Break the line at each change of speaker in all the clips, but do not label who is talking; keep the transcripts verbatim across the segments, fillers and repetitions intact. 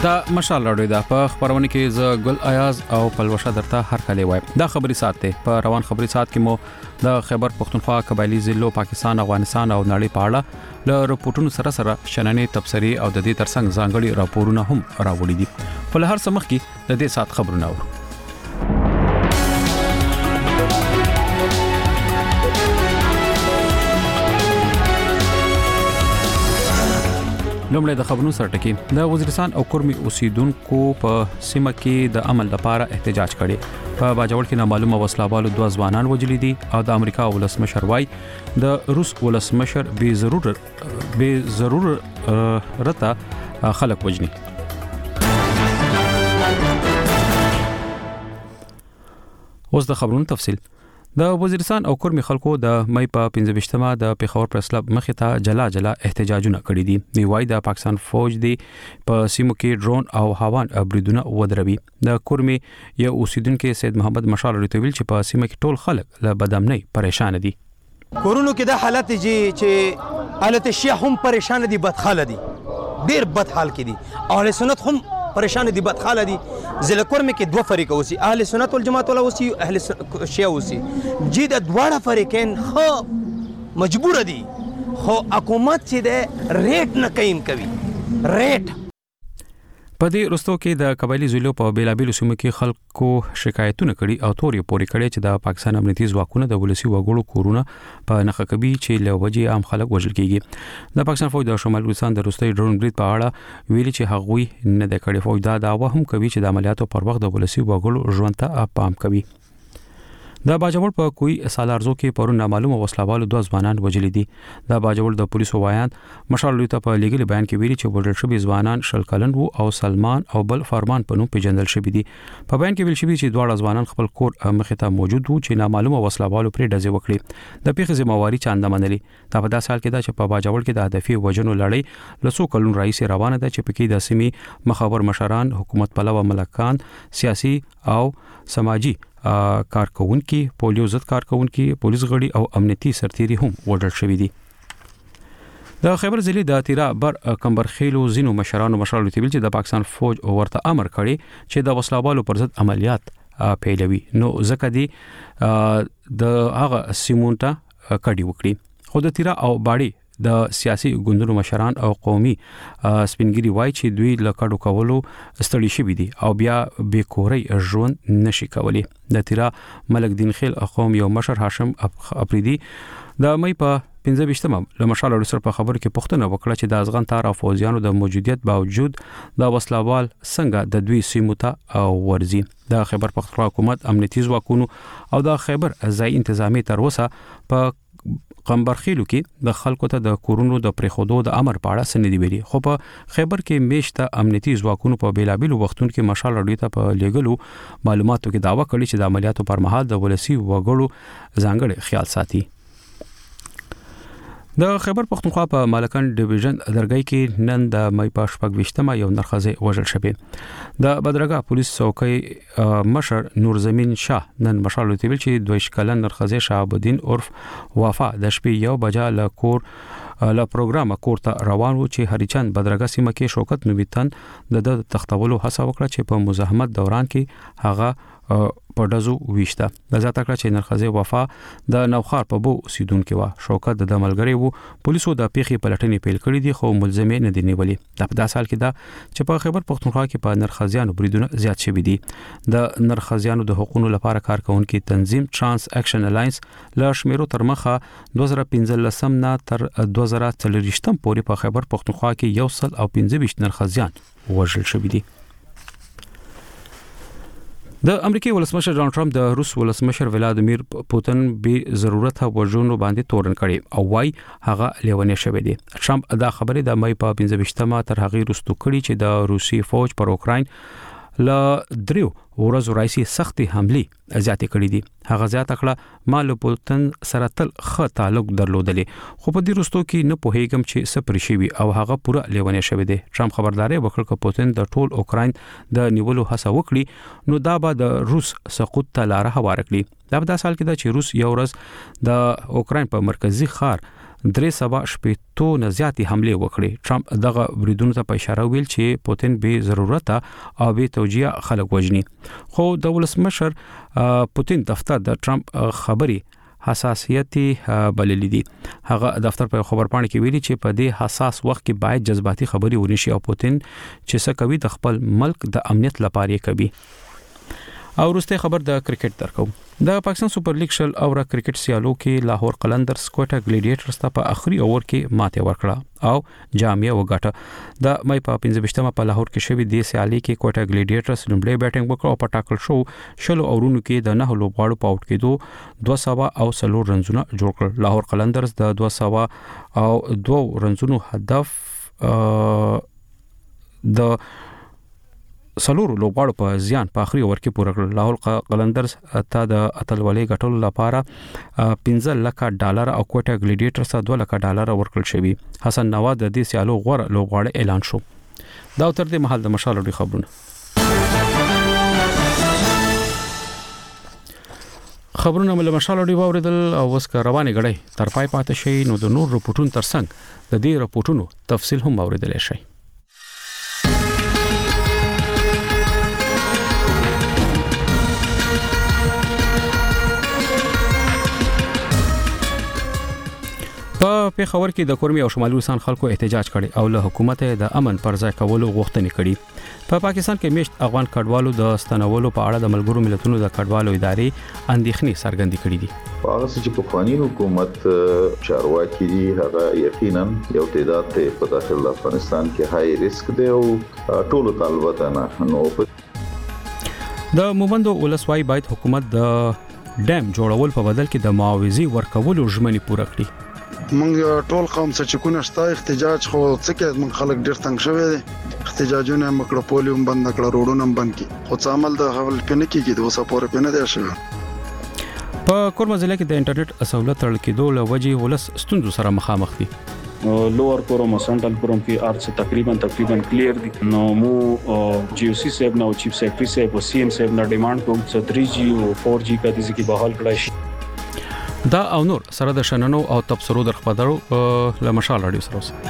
دا مشال راډیو دا په خبرونه کې ز ګل ایاز او پلوشه درته هر کله وای دا خبري ساته په روان خبري سات کې مو د خیبر پختونخوا قبایلی ضلعو پاکستان افغانستان او نړۍ په اړه له رپورټونو سره سره شننې تبصري او د دې ترڅنګ ځانګړي راپورونه هم راوړي دي په هر سمخ کې د دې سات خبرونه اورو. لومړی د خبرونو سره ټکی د وزیرستان او کورمي اوسیدونکو په سیمه کې د عمل لپاره احتجاج کړي په باجوړ کې نامعلومه وسلوالو دوه ځوانان وجلي دي او د امریکا ولسمشر وای د روس ولسمشر به ضرور به ضرور رته خلک وجني. اوس د خبرونو تفصیل. د وزیرستان او کورمي خلکو د مې په پنځه د پیښور پریس کلب مخې ته جلا جلا احتجاجونه کړي دي. نیوای د پاکستان فوج دی په سیمو کې ډرون او هاوان بریدونه ودروي. د کورمي یو اوسیدونکو سید محمد مشال ورتویل چې په سیمه کې ټول خلک له بدامنۍ پریشان دي.
کورونو کې د حالت چې چې حالت شیعه هم پریشان دي، بدحال دي، ډیر بدحال کې دي. اهل سنت هم پریشان دي، بدحال دي. ضلع کورمي کې دوه فریق اوسي، اهل سنت والجماعت ولا اوسي، اهل شیعه اوسي. جی د دواړه فریقین خو مجبور دي، خو حکومت چې د ریټ نه قیم کوي. ریټ
په دې رستو کې د قبایلی ضلعو په بیلابیلو سیمو کې خلکو شکایتونه کړي او توري پوري کړي چې د پاکستان امنیتي ځواکونه د ولسی وګړو کورونه په نخښکبي چې له وجې عام خلک وژل کیږي. د پاکستان فوج د شمال وزیرستان د روستي ډرون برید په اړه ویلي چې هغوی نه د کړي. فوج دا داوا هم کوي چې د عملیاتو پر وخت د ولسی وګړو ژوند ته پام کوي. د باجوړ په کوی سالارزو کې پرون نامعلومه وسلوالو دوه ځوانان وجلي دي. د باجوړ د پولیسو وایان مشال لوی ته په لیګل بیان کې ویلي چې وژل شوی ځوانان شل کلن وو او سلمان او بل فرمان په نوم پیژندل شوی دي. په بیان کې ویل شوی چې دواړه ځوانان خپل کور مخې ته موجود وو چې نامعلومه وسلوالو پرې ډزې وکړي. د پیښې ذمہواری چاندا منلي. دا په داسې حال کې دا چې په باجوړ کې د هدفي وجنو لړۍ لسو کلون رئیس روانه ده چې پکې د سیمې مخابر مشران، حکومت پلوه ملکان، سیاسي او سماجی کارکونکي، پولیو ضد کارکونکي، پولیس غړي او امنیتي سرتيري هم وژل شوی دي. د خیبر ضلع د تیرا بر کمبرخیلو زینو مشرانو مشرانو ته ویل چې د پاکستان فوج ورته امر کړی چې د وسلوالو پر ضد عملیات پیلوي. نو ځکه دی د هغه سیمونته کډي وکړي. خو د تیرا او باړي د سیاسي ګوندونو مشران او قومي سپینګری وای چې دوی لکړو کولو ستړي شوي دي او بیا به کوري ژوند نشي کولی. د تیرا ملک دین خیل قوم یو مشر هاشم افریدي د مې په پنځه له مشال سره په خبر کې پوښتنه وکړه چې د افغان تار او فوجیانو د موجودیت باوجود د وسلوال څنګه د دوی سیمو ته ورزي. د خیبر پختونخوا حکومت امنیتي ځواکونو او د خیبر ځای انتظامی تر اوسه په قمبرخیلو کې د خلکو ته د کورونو د پریخودو د امر په اړه سندې ویلي. خو په خیبر کې میشته امنیتي ځواکونو په بیلابیلو وختونو کې مشال راډیو ته په لیګلو معلوماتو کې داوا کړی چې د عملیاتو پر مهال د ولسی وګړو ځانګړي خیال ساتي. د خیبر پختونخوا په مالکان ډیویژن درګۍ کې نن د مې په شپږ وشتمه یو نرخزه وژل شوی. د بدرګه پولیس څوکۍ مشر نور زمین شاه نن مشال ویل چې دویش کلن نرخزه شهاب الدین عرف وفا د شپې یو بجا له کور له پروګرام کور ته روان و چې هریچند بدرګه سیمه کې شوکت نویتن د تختولو هڅه وکړه چې په مزاحمت دوران کې هغه په دزو ویشته. د ځات کړه چې نرخزه وفا د نوخار په بو سیدونکو وا شوکت د ملګری وو. پولیسو د پیښې پلټنې پیل کړې دي خو ملزمه نه دی نیولې. د په داسې حال کې دا چې په خیبر پختونخوا کې په نرخزیانو بریدونه زیات شوي دي. د نرخزیانو د حقوقو لپاره کار کوونکي تنظیم ترانس اکشن الاینس له شمیرو تر مخه دوه زره پنځه نه تر دوه زره څلور پورې په خیبر پختونخوا کې یو سل او پنځه نرخزیان وژل شوي دي. د امریکای ولسمشر ډانلډ ټرمپ د روس ولسمشر ولادیمیر پوتین به ضرورت وژنو باندې تورن کړي او وايي هغه لیونی شوی دی. ټرمپ دا خبره د مې په پنځه تر هغه وروسته کړي چې د روسي فوج پر اوکراین لا دریو ورځو راځي سختي حمله زیاتې کړې دي. هغه زیاته کړه مال پوتین سره تل ښه تعلق درلودلی خو په دې وروسته کې نه پوهیږم چې څه پرې شوی او هغه پوره لیونی شوی دی. ټرمپ خبرداري وکړه چې پوتین د ټول اوکراین د نیولو هڅه وکړي نو دا به د روس سقوط ته لار هواره کړي. دا په داسې حال کې دا چې روس یو ورځ د اوکراین په مرکزی ښار درې سوه شپېتو نه زیاتې حمله وکړې. ټرمپ دغه بریدونو ته په اشاره ویل چې پوتین به ضرورت او به توجیه خلک وژني. خو د ولسمشر پوتین دفتر د ټرمپ خبري حساسیتي بللې دي. هغه دفتر په خبر پاڼه کې ویلي چې په دې حساس وخت کې باید جذباتي خبري ونشي او پوتین چې څه کوي د خپل ملک د امنیت لپاره کوي. او وروسته خبر د کرکټ درکو. د پاکستان سپر لیګ شل اوره کرکټ سیالو کې لاهور قلندرز کوټا ګلیډیټرز ته په اخري اوور کې ماته ورکړه او جامعه وګټه. د مې په پنځه ویشتمه په لاهور کې شوې د سیالي کې کوټا ګلیډیټرز لومړی بیټینګ وکړ او په ټاکل شو شلو اورونو کې د نه لوبغاړو په اوټ کېدو دوه سوه او څلور رنزونه جوړ کړل. لاهور قلندرز د دوه سوه او دوه رنزونو هدف د سلور لوبغاړو په زیان په اخري اوور کې پوره کړل. لاهور قلندرز ته د اتلولۍ ګټلو لپاره پنځه لک ډالر او کوټا ګلیډیټرز ته دوه لک ډالر ورکړل شوی. حسن نواد د دې سیالو غوړ لوبغاړي اعلان شو. دا تر دې مهال د مشال لري خبرونه. خبرونه مل مشال لري واوریدل او وس روانه غړي تر پای پاتې شي نو د نور رپورټونو ترڅنګ د دې رپورټونو تفصیل هم اوریدل شي. په پیښور کې د کورمي او شمالي وسان خلکو احتجاج کړي او له حکومت د امن پر ځای کولو غوښتنې کړي. په پا پاکستان کې میشت افغان کډوالو د ستنولو په اړه د ملګرو ملتونو د کډوالو ادارې اندېښنې څرګندې کړې دي.
هغه چې په خواني حکومت چارواکي دي هغه یقینا یو تعداد ته په داخل افغانستان کې هاي ریسک دی او ټول طالبات نه نو
د مومندو ولسوای باید حکومت د ډیم جوړول په بدل کې د معاوضې ورکولو ژمنې پوره کړي.
مونږ ټول قوم څخه کو نشتا احتجاج خو څه کې مونږ خلک ډېر تنگ شوی دي. احتجاجونه مکړه پولیوم بند کړه روډونه بند کی خو څه عمل د حوال پنه کېږي د اوسه پورې پنه دی شوی.
په کورما ضلع کې د انټرنیټ سہولت تړل کېدو له وجې ولس ستونزو سره مخامخ دي.
لوور کوروم او سنټرل کوروم کې ارڅ تقریبا تقریبا کلیر دي. نو مو جی او سی صاحب نو چیف سیکرټری صاحب او سی ام صاحب نه ډیماند کوم چې تھری جی او فور جی کا د ځکه بحال کړای شي.
دا او نور سره د شننو او تبصرو در خبرو له مشال رادیو سره اوس.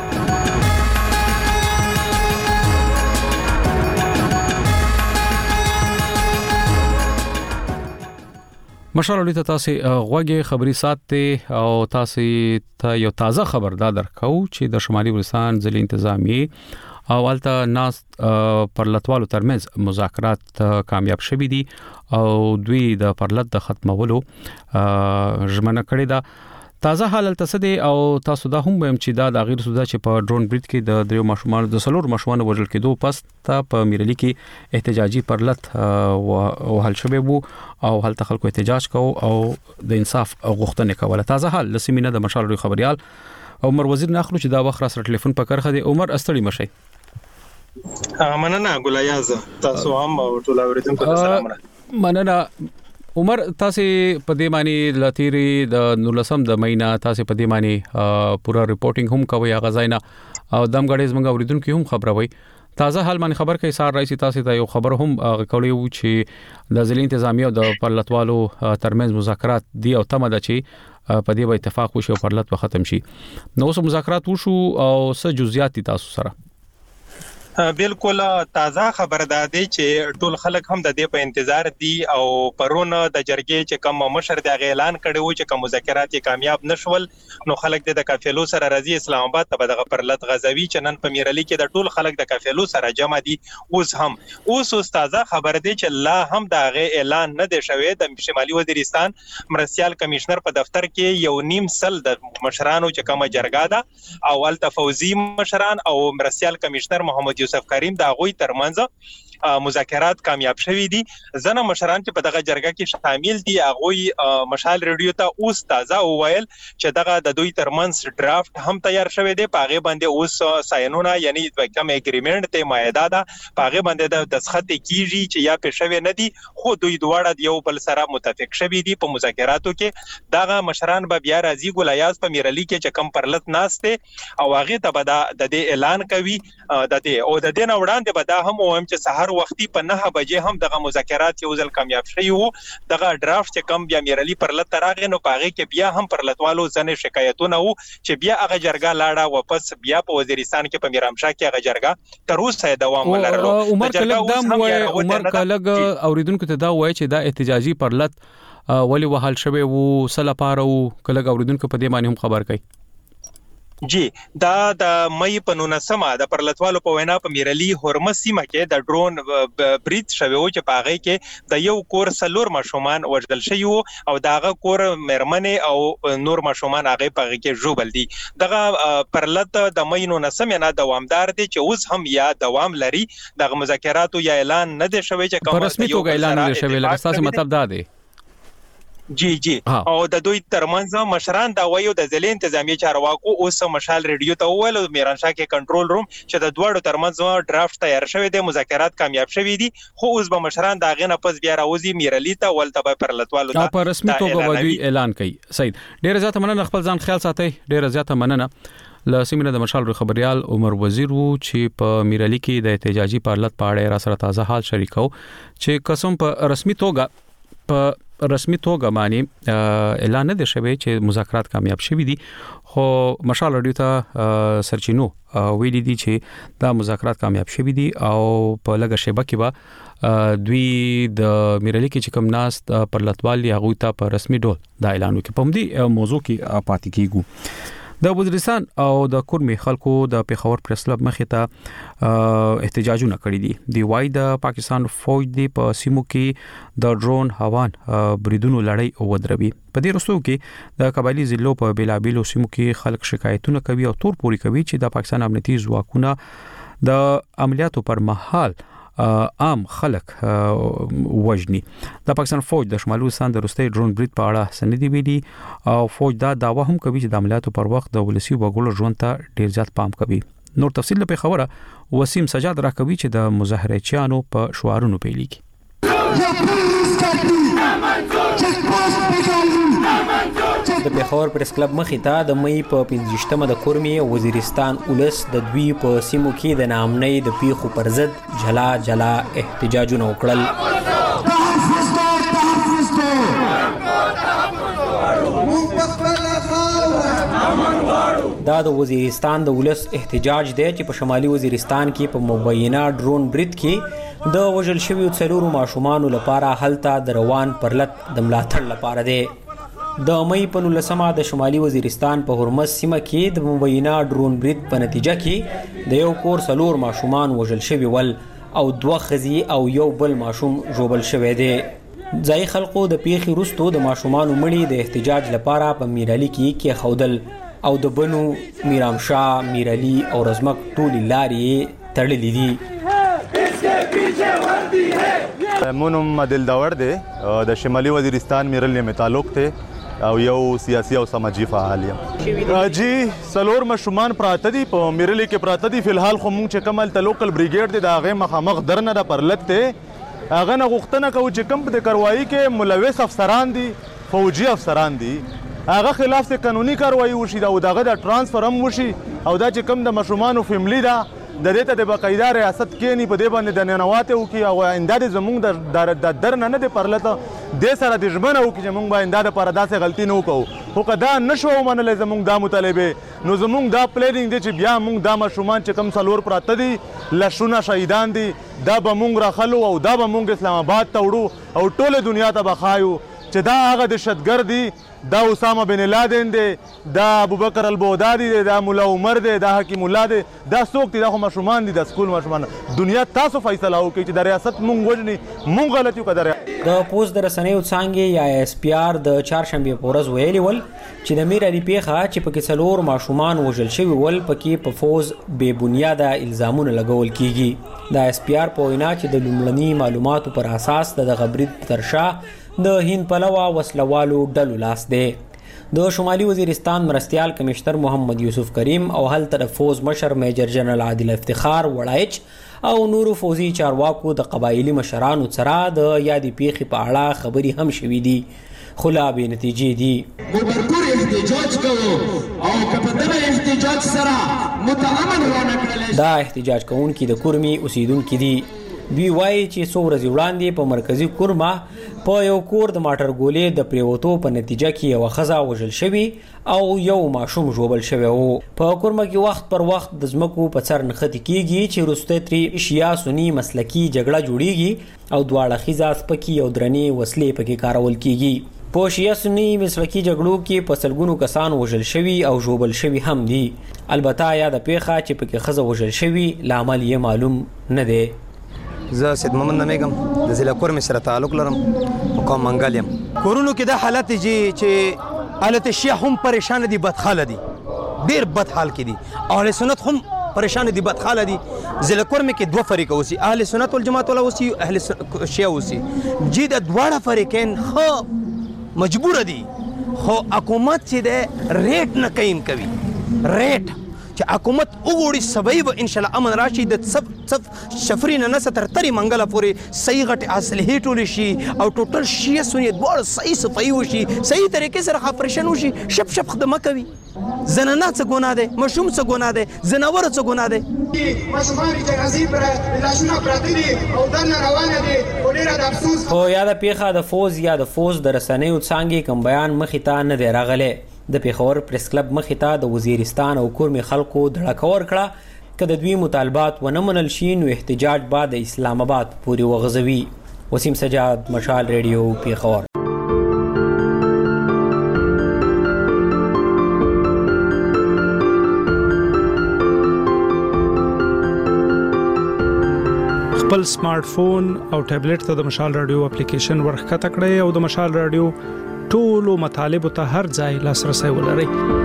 مشال رادیو ته تاسو غوږی خبري ساتي او تاسو ته یو تازه خبر دا درکو چې د شمالي ولستان ځل انتظامی او الته ناس پرلطوالو ترمنځ مذاکرات کامیاب شوي دي او دوی د پرلط د ختمولو ژمنه کړې ده. تازه حال تصدی او تاسو دا هم ويم چې دا د غیر سودا چې په ډرون بریډ کې د دریو ماشومان د سلور ماشومان وژل کېدو پس ته په میرلی کې احتجاجي پرلط او حل شوی وو او حل خلکو احتجاج کو او د انصاف غوښتنه کوله. تازه حال لسمینه د مشال خبريال عمر وزیر ناخلو چې دا وخت را سره ټلیفون په کرخه دی. عمر استړی مشي.
مننه ګلایاز تاسو هم ټول اوریدونکو ته سلام.
مننه عمر تاسو په دې معنی لتیری د نولسم د مهینه تاسو په دې معنی پورا ریپورتینګ هم کوي غزاینه او دم غړې زمونږ اوریدونکو هم خبروي. تازه حال باندې خبر کوي سار رئیس تاسو ته یو خبر هم کوي چې د ځل انتظامی او د پرلطوالو ترمنځ مذاکرات دی او تمه ده چې په دې به اتفاق وشي او پرلط به ختم شي. نو اوس مذاکرات وشو او څه جزئیات تاسو سره؟
بالکل تازه خبر ده دی چې ټول خلک هم د دې په انتظار دي او پرونه د جرګې چې کوم مشر د اعلان کړي و چې کوم مذاکرات کامیاب نشول نو خلک د کافیلو سره راځي اسلام آباد ته دغه پرلط غزوی چې نن په میرلی کې د ټول خلک د کافیلو سره جمع دي. اوس هم اوس اوس تازه خبر دی چې لا هم دغه اعلان نه دی شوی. د شمالي وزیرستان مرستيال کمشنر په دفتر کې یو نیم سل د مشرانو چې کومه جرګه ده او التفوزی مشران او مرستيال کمشنر محمد یوسف کریم دا غوي ترمنځ مذاکرات کامیاب شوي دي. زنه مشران چې په دغه جرګه کې شامل دي هغه مشال ریډیو ته اوس تازه وویل چې دغه د دوی ترمنځ ډرافټ هم تیار شوی دی. پاغه باندې اوس ساينونه یعنی د کوم اګریمنت ته مایده ده پاغه باندې د دسخط کیږي چې یا پېښوي نه دي خو دوی دواړه یو بل سره متفق شوي دي په مذاکراتو کې. دغه مشران به بیا راځي ګلایاز په میرلی کې چې کم پرلط ناشته او هغه ته به د اعلان کوي د دې او د دې نه وړاندې به دا هم وایم چې سهار سحر وختي په نه بجې هم دغه مذاکرات یو ځل کامیاب شوي وو. دغه ډرافټ چې کم بیا میرلی پر لته راغی نو پاغه کې بیا هم پر لتوالو ځنه شکایتونه وو چې بیا هغه جرګه لاړه واپس بیا په وزیرستان کې په میرامشاه کې هغه جرګه تر اوسه دوام ولرلو.
عمر کلک دام وای عمر کلک اوریدونکو ته دا وای چې دا احتجاجي پرلط ولی وحال شوه وو سلا پاره وو کلک اوریدونکو په دې باندې هم خبر کړي.
جی دا د مې په نولسمه د پرلطوالو په وینا په میرلی هرمز سیمه کې د ډرون بریټ شوی و چې په هغه کې د یو کور سلور ماشومان وژل شوی او داغه کور مرمنه او نور ماشومان هغه په هغه کې ژوبل دي. دغه پرلط د مې نولسمه نه دوامدار دي چې اوس هم یا دوام لري. دغه مذاکراتو یا اعلان نه دی شوی چې کوم
رسمي توګه اعلان نه شوی لکه تاسو مطلب دا دی.
جی جی او د دوی ترمنځ مشران دا وایو د ځلې انتظامی چارواکو اوس مشال ریډیو ته وویل میرانشاه کې کنټرول روم چې د دوړو ترمنځ ډرافټ تیار شوی دی مذاکرات کامیاب شوی دي خو اوس به مشران دا غنه پس بیا راوځي میرلی ته ولته به پرلطوالو ته
په رسمي توګه ودی اعلان کوي. سید ډیر زیات مننه خپل ځان خیال ساتي. ډیر زیات مننه ل سیمینه د مشال خبريال عمر وزیر وو چې په میرلی کې د احتجاجي پرلط په اړه را سره تازه حال شریکو چې قسم په رسمي توګه په رسمي توګه باندې اعلان نه دی شوی چې مذاکرات کامیاب شوي دي خو مشال رادیو ته سرچینو ویلي دي چې دا مذاکرات کامیاب شوي دي او په لږه شیبه کې به دوی د میرلی کې چې کوم ناس پر لټوالي هغه ته په رسمي ډول دا اعلان وکړي. په دې موضوع کې پاتې کیږو. د وزیرستان او د کورمي خلکو د پیښور پریس کلب مخې ته احتجاجونه کړي دي. دی وای د پاکستان فوج دی په سیمو کې د ډرون هوان بریدونو لړۍ ودروي. په دې وروستو کې د قبایلی ضلعو په بیلابیلو سیمو کې خلک شکایتونه کوي او تور پوري کوي چې د پاکستان امنیتي ځواکونه د عملیاتو پر مهال عام خلک وجني. د پاکستان فوج د شمالي وزیرستان د روستي ډرون بریډ په اړه سندې ویلي او فوج دا داوا هم کوي چې د عملیاتو پر وخت د ولسی وګړو ژوند ته ډیر زیات پام کوي. نور تفصیل په خبره وسیم سجاد راکوي چې د مظاهرهچیانو په شعارونو پیلېږي.
د پیښور پریس کلب مخې ته د مې په پنځشتمه د کورمي وزیرستان ولس د دوی په سیمو کې د نامنۍ د پیښو پر ضد جلا جلا احتجاجونه وکړل. دا د وزیرستان د ولس احتجاج دی چې په شمالي وزیرستان کې په مبینه ډرون بریډ کې د وژل شویو څلورو ماشومانو لپاره هلته د روان پرلط د ملاتړ لپاره دی. د مې په نولسمه د شمالي وزیرستان په هرمز سیمه کې د مبینه ډرون بریډ په نتیجه کې د یو کور څلور ماشومان وژل شوي ول او دوه ښځې او یو بل ماشوم ژوبل شوی دی. ځایي خلکو د پیښې وروسته د ماشومانو مړي د احتجاج لپاره په میرلی کې کېښودل او د بنو میرامشاه میرلی او رزمک ټولې لارې تړلې دي.
مونم عادل داور دی د شمالي وزیرستان میرلی مې تعلق ته او یو سیاسي او سماجی فعال یم. جی سلور مشومان پراته دي په میرلی کې پراته دي. فلحال خو مونږ چې کمل ته لوکل بریګیډ دی دا هغه مخامخ درنه د پرلط ته هغه نه غوښتنه کوي چې کم په کاروایی کې ملوث افسران دي فوجي افسران دي هغه خلاف ته قانوني کاروایی وشي دا او دغه د ترانسفر هم وشي او دا چې کم د مشومان فیملی دا د دې ته د باقاعده ریاست کې نه په دې باندې د ننواتې او کې او انداد زمونږ د درنه نه د پرلته د سره د ژمنه او کې زمونږ به انداد پر داسې غلطي نه وکړو خو کدا نشو منل زمونږ دا مطالبه نو زمونږ دا پلانینګ دی چې بیا مونږ دا مشومان چې کم څلور پراته دي لشونه شهیدان دي دا به مونږ راخلو او دا به مونږ اسلام آباد ته وړو او ټوله دنیا ته بخایو چې دا هغه دهشتګرد دي دا اسامه بن لادن دی دا ابوبکر البغدادي دی دا مولا عمر دی دا حکیم الله دی دا څوک دي دا خو مشومان دي د سکول مشومان دنیا تاسو فیصله وکړي چې د ریاست مونږ وژني مونږ غلطي وکړه.
د پوز د رسنیو څانګې یا اس پی آر د چهارشنبه په ورځ ویلي ول چې د میرلی پیښه چې پکې څلور ماشومان وژل شوي ول پکې په فوز بې بنیاده الزامونه لګول کیږي. د اس پی آر په وینا چې د لومړني معلوماتو پر اساس د دغه برید تر شا د هند پلوه وسلوالو ډلو لاس دی. د شمالي وزیرستان مرستیال کمشنر محمد یوسف کریم او هلته د فوز مشر میجر جنرال عادل افتخار وړایچ او نورو فوزي چارواکو د قبایلی مشرانو سره د یادې پیښې په اړه خبرې هم شوې دي خو لا بې نتیجې دي.
مبرکور احتجاج کوو او که په دغه احتجاج سره متعامل رانه کړلی
دا احتجاج کوونکي د کورمي اوسیدونکي دي. دوی وایي چې څو ورځې وړاندې په مرکزی کورما په یو کور د ماټر ګولې د پریوتو په نتیجه کې یو ښځه وژل شوی او یو ماشوم ژوبل شوی وو. په کورما کې وخت پر وخت د ځمکو په سر نښتې کیږي چې وروسته ترې شیا سني مسلکي جګړه جوړیږي او دواړه ښځې سپکې او درنې وسلې پکې کارول کیږي. په شیا سني مسلکي جګړو کې په سلګونو کسان وژل شوي او ژوبل شوي هم دي. البته یا د پیښه چې پکې ښځه وژل شوي لامل یې معلوم نه دی.
زه سید محمد نمیګم د ضلع کورمې سره تعلق لرم، مقام منګل یم. کورونو کې دا حالت دي چې حالت شیعه هم پریشان دي، بدحاله دي، ډېر بد حال کې دي. اهل سنت هم پریشان دي، بدحاله دي. ضلع کورمې کې دوه فریقه اوسي، اهل سنت والجماعت ولا اوسي، اهل شیعه اوسي. جی د دواړه فریقین خو مجبور دي، خو حکومت چې د ریټ نه قیم کوي. ریټ چې حکومت وګوري سبای به ان شاء الله امن راشي. د سب سب شفرین نه ستر تری منګله پورې صحیح غټ اصلي ټول شي او ټوټل شي سنت دوړ صحیح صفای وشي، صحیح طریقې سره خپرشن وشي، شپ شپ خدمت کوي. زنانه څه ګناه ده، مشوم څه ګناه ده، زناور څه ګناه ده.
مشماري چې غزي پر لاشونه پراته دي او دنه روانه دي. ډیره د افسوس
خو یا د پیښه د فوز یا د فوز د رسنیو څانګې کوم بیان مخې ته نه دی راغلی. د پیښور پریس کلب مخې ته د وزیرستان او کورمې خلکو دړکور کړه که د دوی مطالبات ونه منل شي نو احتجاج به د اسلام آباد پورې وغځوي. وسیم سجاد، مشال ریډیو، پیښور.
خپل سمارټ فون او ټابلیټ ته د مشال رادیو اپلیکیشن ورخکته کړئ او د مشال رادیو ټولو مطالبو ته هر ځای لاسرسي ولرئ.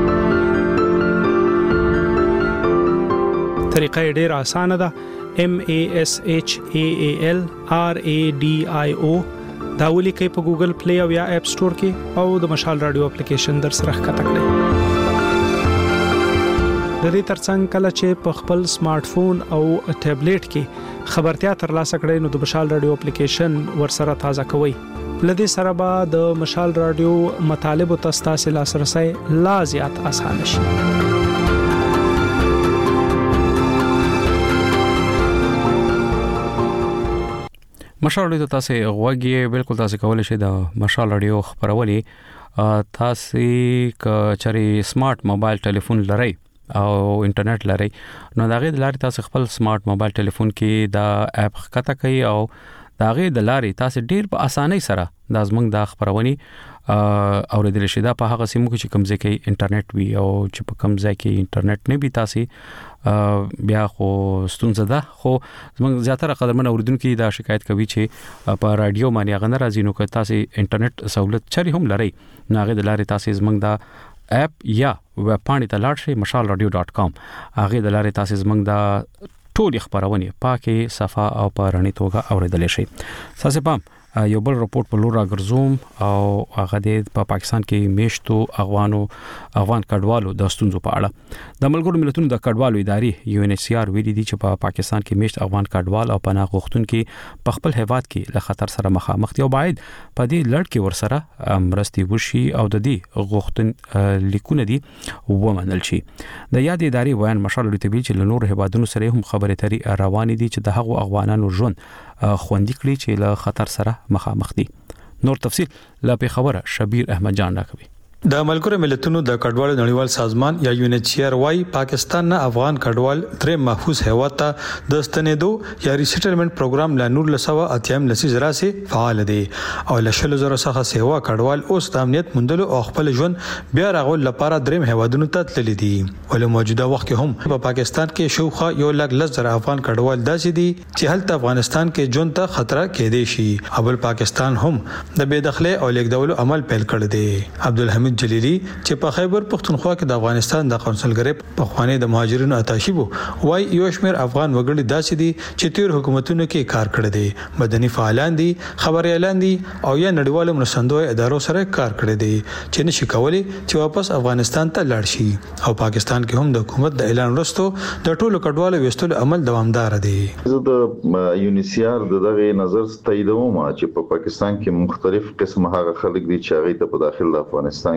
طریقه یې ډېره اسانه ده. M A S H A A L R A D I O دا ولیکئ په ګوګل پلی او یا اپ سٹور کې او د مشال رادیو اپلیکیشن در سره ښکته کړئ. د دې ترڅنګ کله چې په خپل سمارټ فون او ټابلیټ کې خبرتیا ترلاسه کړئ نو د مشال رادیو اپلیکیشن ورسره تازه کوئ. لدې سره به د مشال رادیو مطالبو ته ستاسو لاسرسي لا زیات اسانه شي.
مشال رادیو تاسو غوږی بالکل تاسو کولای شئ د مشال رادیو خبرولې تاسو ک چري سمارټ موبایل ټلیفون لرئ او انټرنیټ لري نو دا غي د لارې تاسو خپل سمارټ موبایل ټلیفون کې دا اپ ښکته کوي او دا غي د لارې تاسو ډیر په اسانۍ سره د زمنګ د خبرونی اوریدل شي. دا په هغه سیمو کې چې کمزې کې انټرنیټ وي او چې په کمزې کې انټرنیټ نه وي تاسو بیا خو ستونزه ده. خو زمنګ زیاتره قدرمن اوریدونکو دا شکایت کوي چې په رادیو باندې غنه راځي نو که تاسو انټرنیټ سہولت چری هم لري نو هغه د لارې تاسو زمنګ دا اپ یا ویب پاڼې ته لاړ شئ مشال رادیو ډاټ کام. هغه د لارې تاسو زمنګ دا ټول خبرونه پاکه صفه او په رڼې توګه اوریدل شي. تاسو پام یو بل رپورت په لور راګرځوم او هغه د په پاکستان کې میشتو افغانو افغان کډوالو د ستونزو په اړه. د ملګرو ملتونو د کډوالو ادارې یو ان ایچ سی آر ویلي دي چې په پاکستان کې میشت افغان کډوال او پناه غوښتونکو په خپل هیواد کې له خطر سره مخامخ دي او باید په دې لړ کې ورسره مرستي وشي او د دې غوښتن لیکونه دي ومنل شي. د یاد ادارې ویان مشال رتبی چې له نور هیوادونو سره هم خبرې اترې روانې دي چې د هغو افغانانو ژوند خوندي کړي چې له خطر سره مخامخ دي. نور تفصيل لا په خبره شبیر احمد جان راکوي.
د ملګرو ملتونو د کډوالو نړیوال سازمان یا یو ان ایچ سی آر وايي پاکستان نه افغان کډوال تر محفوظ هیواد ته د ستنېدو یا ریسټلمنٹ پروګرام لا نور لسوا اتیم لسی زرا سي فعال دي او لشل زرا څخه سیوا کډوال اوس د امنیت مندلو او خپل ژوند بیا راغول لپاره دریم هیوادونو ته تللي دي. ول موجوده وخت کې هم په پاکستان کې شوخه یو لګ لزر افغان کډوال داسې دي چې هلته افغانستان کې ژوند ته خطر کېدی شي. ابل پاکستان هم د بے دخله او لیکدولو عمل پیل کړ دي. عبدالحمید جلیلی چې په خیبر پختونخوا کې د افغانستان د قونسلګری په خوانې د مهاجرینو اتاشي وو وای یو شمیر افغان وګړي داسې دي چې تیر حکومتونو کې کار کړی دي، مدني فعالان دي، خبريالان دي او یا نړیوالو مرستندوی ادارو سره کار کړی دي چې نشي کولی چې واپس افغانستان ته لاړ شي. او پاکستان کې هم د حکومت د اعلان وروسته د ټولو کډوالو وستلو عمل دوامدار دی.
زه د یو ان ایچ سی آر دغه نظر تاییدوم چې په پاکستان کې مختلف قسم هغه خلک دي چې هغه ته په داخل د افغانستان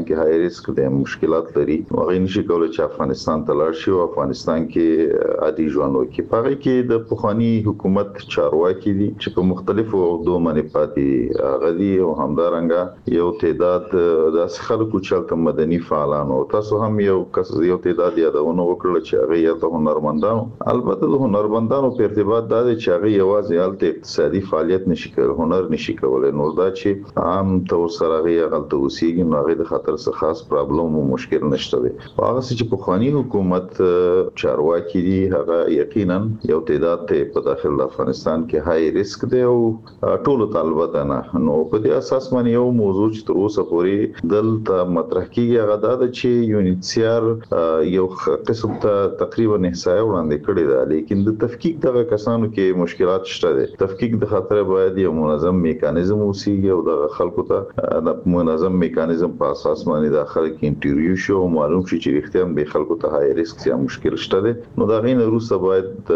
کې هاي ریسک د مشکلات لري هغه نشي کولای چې افغانستان ته لاړ شي او افغانستان کې عادي ژوند وکړي په هغه کې د پخوانی حکومت چارواکي دي چې په مختلفو عہدو باندې پاتې غدي او همدارنګه یو تعداد د خلکو چې مدني فعالانو تاسو هم یو کس یو تعداد یادونه وکړل چې هغه یا ته هنرمندانو البته د هنرمندانو په ارتباط د چې هغه یوازې الته اقتصادي فعالیت نشي کولای هنر نشي کولای نو دا چې عام تور سره هغه غلطه وسیږي نو هغه د خطر څخه خاص پرابلم او مشکل نشته دی هغه چې په خواني حکومت چارواکي دي هغه یقینا یو تعداد ته په داخل افغانستان کې هاي ریسک دی او ټول طالبات نه نو په دې اساس باندې یو موضوع چې تر اوسه پورې دلته مطرح کیږي هغه دا چې یونیسيار یو قسم ته تقریبا احصائیه وړاندې کړې ده لیکن د تفکیک دغه کسانو کې مشکلات شته دي تفکیک د خطر باید یو منظم میکانیزم وسیږي او د خلکو ته د منظم میکانیزم په اساس باندې د خلک انټرویو شو معلوم شي چې اختیار به خلکو ته هاي ریسک یا مشکل شته دي نو دا غین روسه باید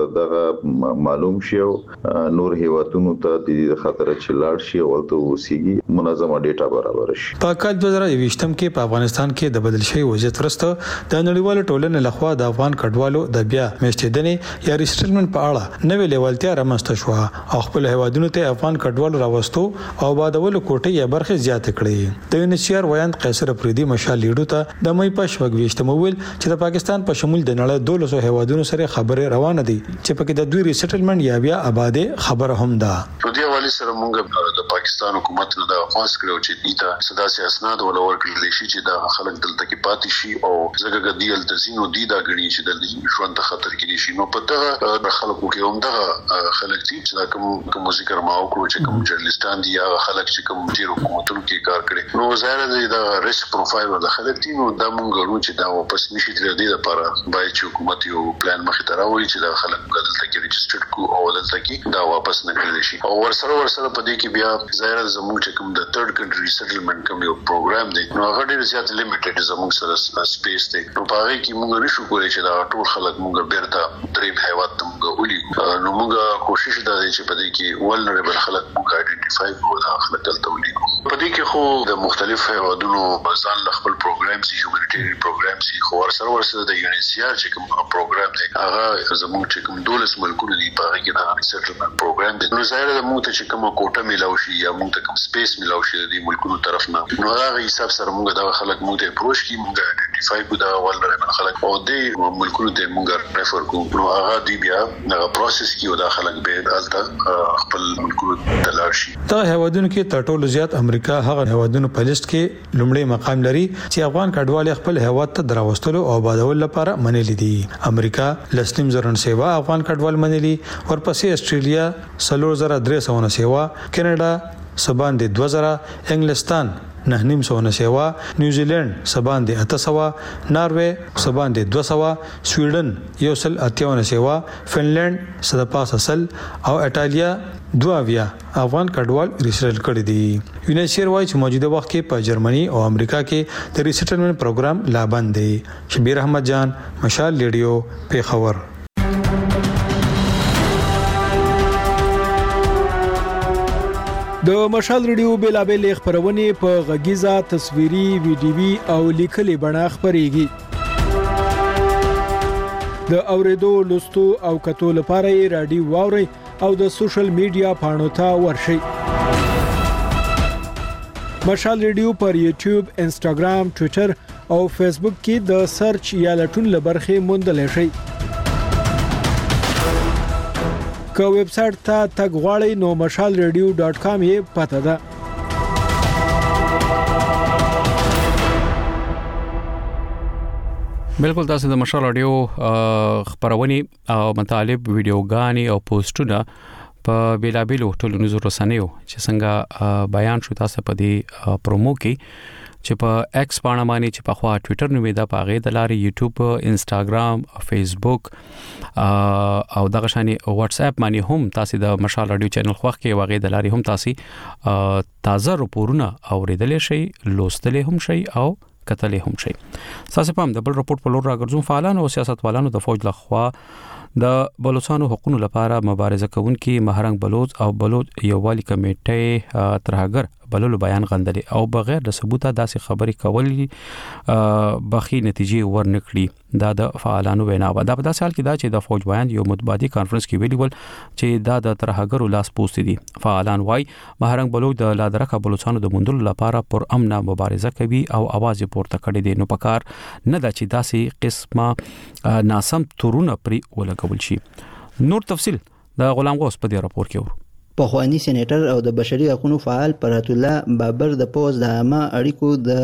دغه معلوم شي او نور هیوادونو ته د دې خطر چې لاړ شي او ته وسیږي منظمه ډیټا برابر شي
په کال دوه زره یوویشتم کې په افغانستان کې د بدل شوی وضعیت وروسته د نړیوال ټولنې لخوا د افغان کډوالو د بیا میشتېدنې یا ریسټلمنت په اړه نوې لیوالتیا رامنځته شو او خپل هیوادونو ته افغان کډوالو راوستو او بادولو کوټې یا برخه زیات کړې د یونیسيار ویاند قیصر افریدي مشال لیډو ته د مې په شپږ ویشتم ویل چې د پاکستان په شمول د نړۍ دولسو هیوادونو سره خبرې روانه دي چې پکې د دوی ریسټلمنت یا بیا آباده خبره هم ده
په دې حواله سره موږ د پاکستان حکومت نه د خاص کړو چې دیتا صدا سي اسناد ولا ورکړل شي چې د خلک دلته کې پاتې شي او زګګ دی التزینو دی دا غړي چې د ژوند خطر کې شي نو په دغه خلکو کې هم دغه خلک چې دا کوم کوم ذکر ما وکړو چې کوم جرنالستان دي یا خلک چې کوم ډیر حکومتونو کې کار کړي نو ظاهر دی دا ریسک پروفایل د خلک دي نو دا موږ غواړو چې دا واپس نشي تر دې لپاره باید چې حکومت یو پلان مخې ته راوړي چې دا خلک دلته کې ريجسترډ کو او دلته کې دا واپس نه کړي شي او ورسره ورسره په دې کې بیا ظاهر زموږ چې کوم د تھرد کنټری سیټلمنت کوم یو پروګرام دی نو هغه ډیر زیات لیمیټډ زموږ سره سپیس دی نو په هغه کې موږ نشو کولای چې دا ټول خلک موږ بیرته دریم هیواد ته موږ ولي نو موږ کوشش دا دی چې په دې کې ولنریبل خلک موږ آئیډنټیفای کړو دا خلک دلته ولي په دې کې خو د مختلف هیوادونو ځان له خپل پروګرام سي هیومانیټیرین پروګرام سي خو ورسره ورسره د یونیسيار چې کوم پروګرام دی هغه زموږ چې کوم دولس ملکونه دي په هغه کې دا سیټلمنت پروګرام دی نو ظاهر د موږ ته چې کوم کوټه ملاوي شي یا موږ ته کوم سپیس ملاوي شي د ملکونو طرف نه نو هغه حساب سره موږ دا خلک موږ ته اپروچ کی موږ آئیډنټیفای کو دا ولنریبل خلک او د ملکونو ته موږ ریفر کو نو هغه دی بیا هغه پروسس کی او دا خلک به الته خپل ملکونو ته لاړ شي
دا هیوادونو کې تر ټولو زیات امریکا هغه هیوادونو په لیست کې لومړی مقام لري چې افغان کډوال خپل هیواد ته دراوستلو او بادول لپاره منلي دي امریکا لسنیم زرن سیوا افغان کډوال منلي ورپسې استرالیا سلور زره درې سو نه سیوا کینیډا سبان دي دوه زره انګلستان نه نیم سو نه سیوا نیوزیلند سبان دي اته سو ناروې سبان دي دوه سو سویډن یو سل اتیا نه سیوا فنلند صد پاس اصل او ایتالیا دوه ویا افغان کډوال ریسټل کړی دي یونیسيار وايي چې موجوده وخت کې په جرمني او امریکا کې د ریسټلمنت پروګرام لا بند دی شبیر احمد جان مشال ریډیو پیښور
د مشال ریډیو بیلابل خبرونه په غږیزه تصویري ویډیوي او لیکلي بڼه خبريږي د اوریدو لوستو او کتو لپاره رادیو واوري او د سوشل میډیا پاڼو ته ورشي مشال ریډیو پر یوټیوب انسټاګرام ټوئیټر او فیسبوک کې د سرچ یا لټون لبرخه موندل شي که ویب سټ ته تګ غواړئ نو مشال ریډیو ډاټ کام یې پته ده
بالکل تاسو د مشال رادیو خبرونه او مطالب ویډیوګانی او پوسټونه په بیلابل ټولنیزو رسنیو چې څنګه بیان شو تاسو په دې پرومو کې چې په ایکس باندې باندې چې په خوا ټوئیټر نومې دا پاغې د لارې یوټیوب انسټاګرام فیسبوک او دغه شانی واتس اپ باندې هم تاسو د مشال رادیو چینل خوښ کې واغې د لارې هم تاسو تازه راپورونه اوریدل شي لوستل هم شي او کتل هم شي تاسو په هم د بل راپورټ په لور راګرځو فعالانو او سیاستوالانو د فوج لخوا د بلوچستان حقوقو لپاره مبارزه کوونکي مهرنګ بلوچ او بلوچ یووالي کمیټې ترهګر بللو بیان غندلې او بغیر د ثبوت داسې خبرې کول بخي نتیجې ورنکړي دا د فعالانو وینا و دا په داسې حال کې دا چې د فوج بیان یو مطبوعاتي کانفرنس کې ویلي ول چې دا د ترهګرو لاس پوست دي. فعالان وايي مهرنګ بلوچ د لادرکه بلوچستانو د مندلو لپاره پر امن مبارزه کوي او आवाज پورته کړي دي. نو پکار نه دا چې داسې قسمه ناسم تورونه پرې ولګول شي. نور تفصيل د غلام غوث په دې راپور کې ورو.
پخوانی سېنیټر او د بشري حقوقو فعال فرات الله بابر د پوز د عامه اړیکو د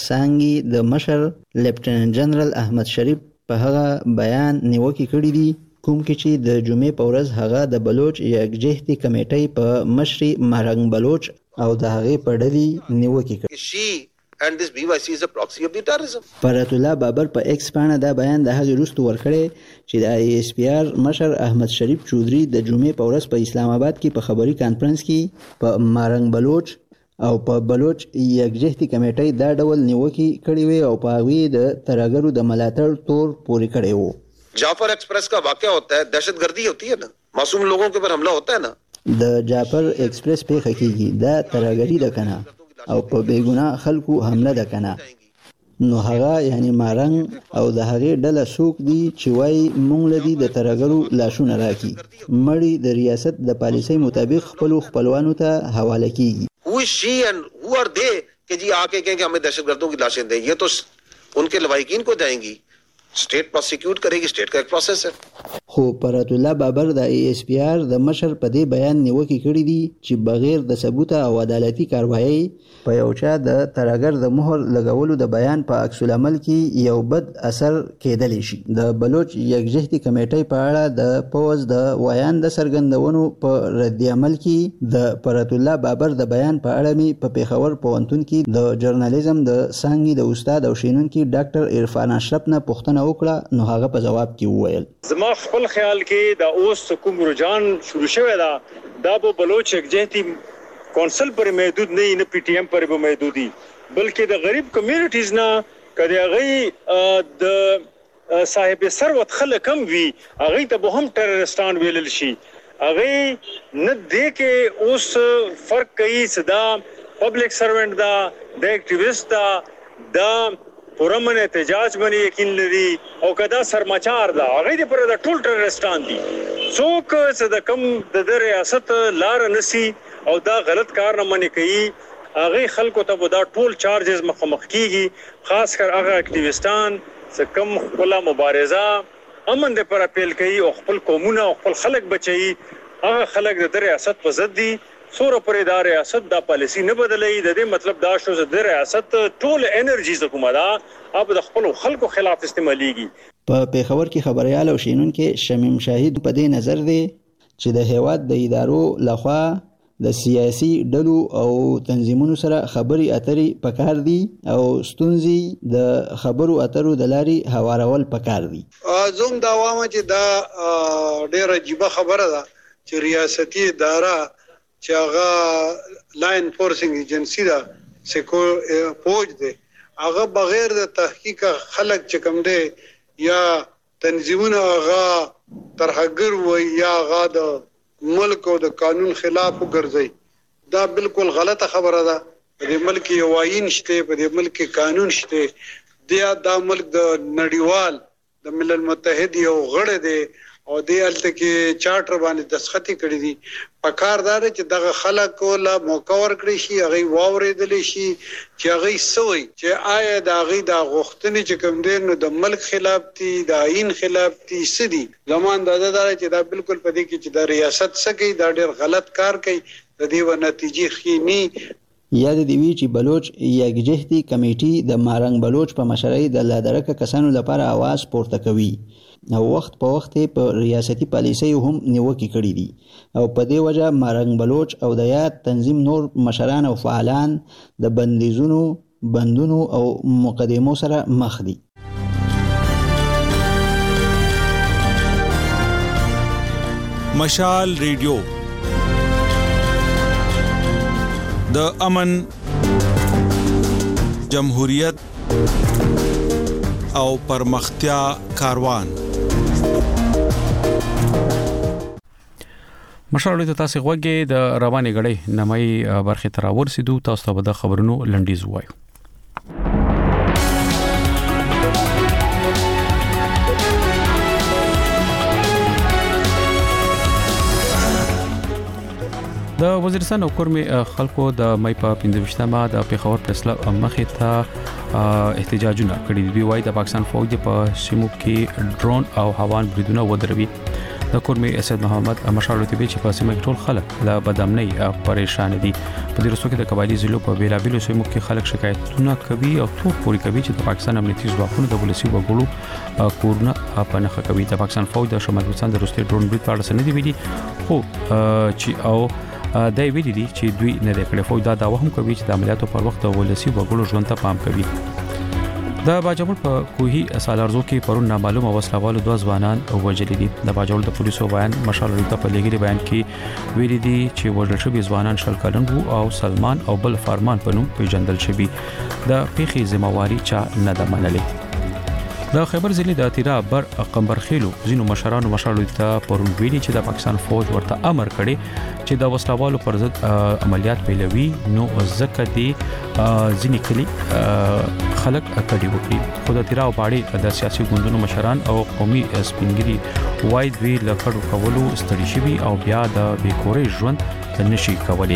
سانګي د مشر لیفټیننټ جنرال احمد شریف په هغه بیان نیوکه کړې دي کوم کې چې د جمعې په ورځ هغه د بلوچ یکجهتي کمیټې په مشري مهرنګ بلوچ او د هغه په ډلې نیوکه کړې.
And this B Y C is a proxy of the terrorism.
فرات الله بابر په ایکس باندې دا بیان د هغه وروسته ورکړی چې د آی ایس پی آر مشر احمد شریف چودري د جمعې په ورځ په اسلام آباد کې په خبري کانفرنس کې په مهرنګ بلوچ او په بلوچ یکجهتي کمیټې دا ډول نیوکه کړې وي او په هغه د ترهګرو د ملاتړ تور پوري کړی وو.
Jaffar express का वाकया होता है, दहशतगर्दी होती है ना, मासूम लोगों के ऊपर हमला होता है ना.
د جعفر express په حقیقي دا ترهګری ده کنه او په بیګناه خلکو حمله ده کنه. نو هغه یعنی مارنګ او د هغه ډله سوق دي چې وای مونږ لدی د ترهګرو لاشونه راکی مړی د ریاست د پالیسۍ مطابق خپل خپلوانو ته حواله کیږي.
Who is she and who are they कि जी आके कहें कि हमें दहशतगर्दों की लाशें दें, ये तो उनके लवाहिकीन को जाएंगी, स्टेट प्रोसिक्यूट करेगी, स्टेट का एक प्रोसेस है.
خو فرات الله بابر د ای ایس پی آر د مشر په دې بیان نیوکه کړې دي چې بغیر د ثبوت او عدالتي کاروایی په یو چا د ترهګر د مهر لګولو د بیان په عکس العمل کې یو بد اثر کېدلی شي. د بلوچ یکجهتي کمیټې په اړه د پوز د ویان د سرګندونو په رد عمل کې د فرات الله بابر د بیان په اړه می په پیښور پوهنتون کې د ژورنالیزم د سانګي د استاد او شینونکي ډاکټر عرفان اشرف نه پوښتنه وکړه. نو هغه په جواب کې وویل
زما خپل خیال کې دا اوس کوم رجحان شروع شوی دا دا په بلوچ یکجهتي کونسل پر محدود نه نه پی ټی ایم پر به محدودي بلکې د غریب کمیونټیز نه کدی هغه د صاحب ثروت خلک هم وي هغه ته به هم ټیررستان ویل شي. هغه نه دې کې اوس فرق کوي صدا پبلک سروانت دا د اکټیویست دا د پرمن احتجاج باندې یقین لري او کدا سرماچار دا هغه دې پر د ټول ټیررستان دي څوک چې د کم د ریاست لار نسی او دا غلط کار نه منې کوي هغه خلکو ته دا ټول چارجز مخامخ کیږي. خاص کر هغه اکټیویستان چې کم خپل مبارزه امن د پر اپیل کوي او خپل قومونه او خپل خلک بچي هغه خلک د ریاست په ضد دي. سور پر ادارې ریاست دا پالیسی نه بدلې د دې مطلب دا شو چې د ریاست ټول انرژیز کومه دا اب د خپل خلکو خلاف استعماليږي.
په پیښور کې خبريال او شینونکو شمیم شاهد په دې نظر دی چې د هیواد د ادارو لخوا د سیاسي ډلو او تنظیمونو سره خبري اترې پکار دي او ستونزې د خبرو اترو د لاري هوارول پکار دي.
زوم دا وامه چې دا ډېر عجیب خبره ده چې ریاستي اداره چې هغه لا انفورسینګ ایجنسی دا سکو فوج دی هغه بغیر د تحقیق خلک چې کوم دی یا تنظیمونه هغه ترهګر وي یا هغه د ملک او د قانون خلاف وګرځي. دا بالکل غلطه خبره ده. په دې ملک یو آئین شته, په دې ملک قانون شته. دا د ملک د نړیوال د ملل متحد یو غړی دی او دې الته کې چارټر باندې دسخط کړی دي. پکاردار چې دغه خلک لا موقع ورکړي شي هغه واورېدل شي چې هغه سوي چې آیا د هغه د غوښتنې چې کوم دي نو د ملک خلاف دي د آئین خلاف دي سدي زمان دا دا چې دا بالکل پدې کې چې د ریاست سګي دا ډېر غلط کار کوي د دې و نتیجې خېني.
یاد دی وی چې بلوچ یکجهتي کمیټې د مارنګ بلوچ په مشرۍ د لادرکه کسانو لپاره आवाज پورته کوي او وخت په وخت په ریاستي پالیسۍ هم نیوکه کړې دي او په دې وجه مارنګ بلوچ او د یاد تنظیم نور مشران او فعالان د بندیزونو بندونو او مقدمو سره مخ دي.
مشال ریډیو د امن جمهوریت او پرمختیا کاروان
مشال ته تاسو غوږی د روانې غړې نمای برخه تر ورسېدو تاسو ته د خبرونو لنډیز وایو. د وزیرستان حکومت خلکو د مې په پنځمه د پیښور فیصله مخې ته احتجاجونه کړي دي. وایي د پاکستان فوج په سیمو کې ډرون او هوان بریدونه ودروي. د کورمي اسد محمد مشال ته چې په سیمه کې ټول خلک له بدامنۍ پریشان دي. په دې وروسته کې د قبایلی ضلعو په بیلابیلو سیمو کې خلک شکایتونه کوي او تور پوري کوي چې د پاکستان امنیتي ځواکونو د ولسی وګړو کورونه په نخښه کوي. د پاکستان فوج د شمال افغانستان د روسي ډرون برید په اړه سندې ویلي خو چې او دا ویلي دي چې دوی نه د کړې فوج دا داوا هم کوي چې د عملیاتو پر وخت د ولسی وګړو ژوند ته پام کوي. د باجوړ په کوهي سالارزو کې پرون نامعلومه وسلوالو دوه ځوانان وژل دي. د باجوړ د پولیسو بیان مشال ته په لګري بیان کې ویلي دي چې وژل شوی ځوانان شل کلن وو او سلمان او بل فرمان په نوم پیژندل شوی. د پیخي ذمہواری چا نه ده منلې. د خیبر ضلع د اتیرا بر قمبرخیلو زینو مشرانو مشال ته پرون ویلي چې د پاکستان فوج ورته امر کړي چې د وسلوالو پر ضد عملیات پیلوي نو ځکه دي ځینې کلی خلک کډي وکړي. خو د اتیرا او باړې د سیاسي ګوندونو مشران او قومي سپینګری وای دوی لکړو کولو ستړي شوي او بیا د بیکورې ژوند نشي کولی.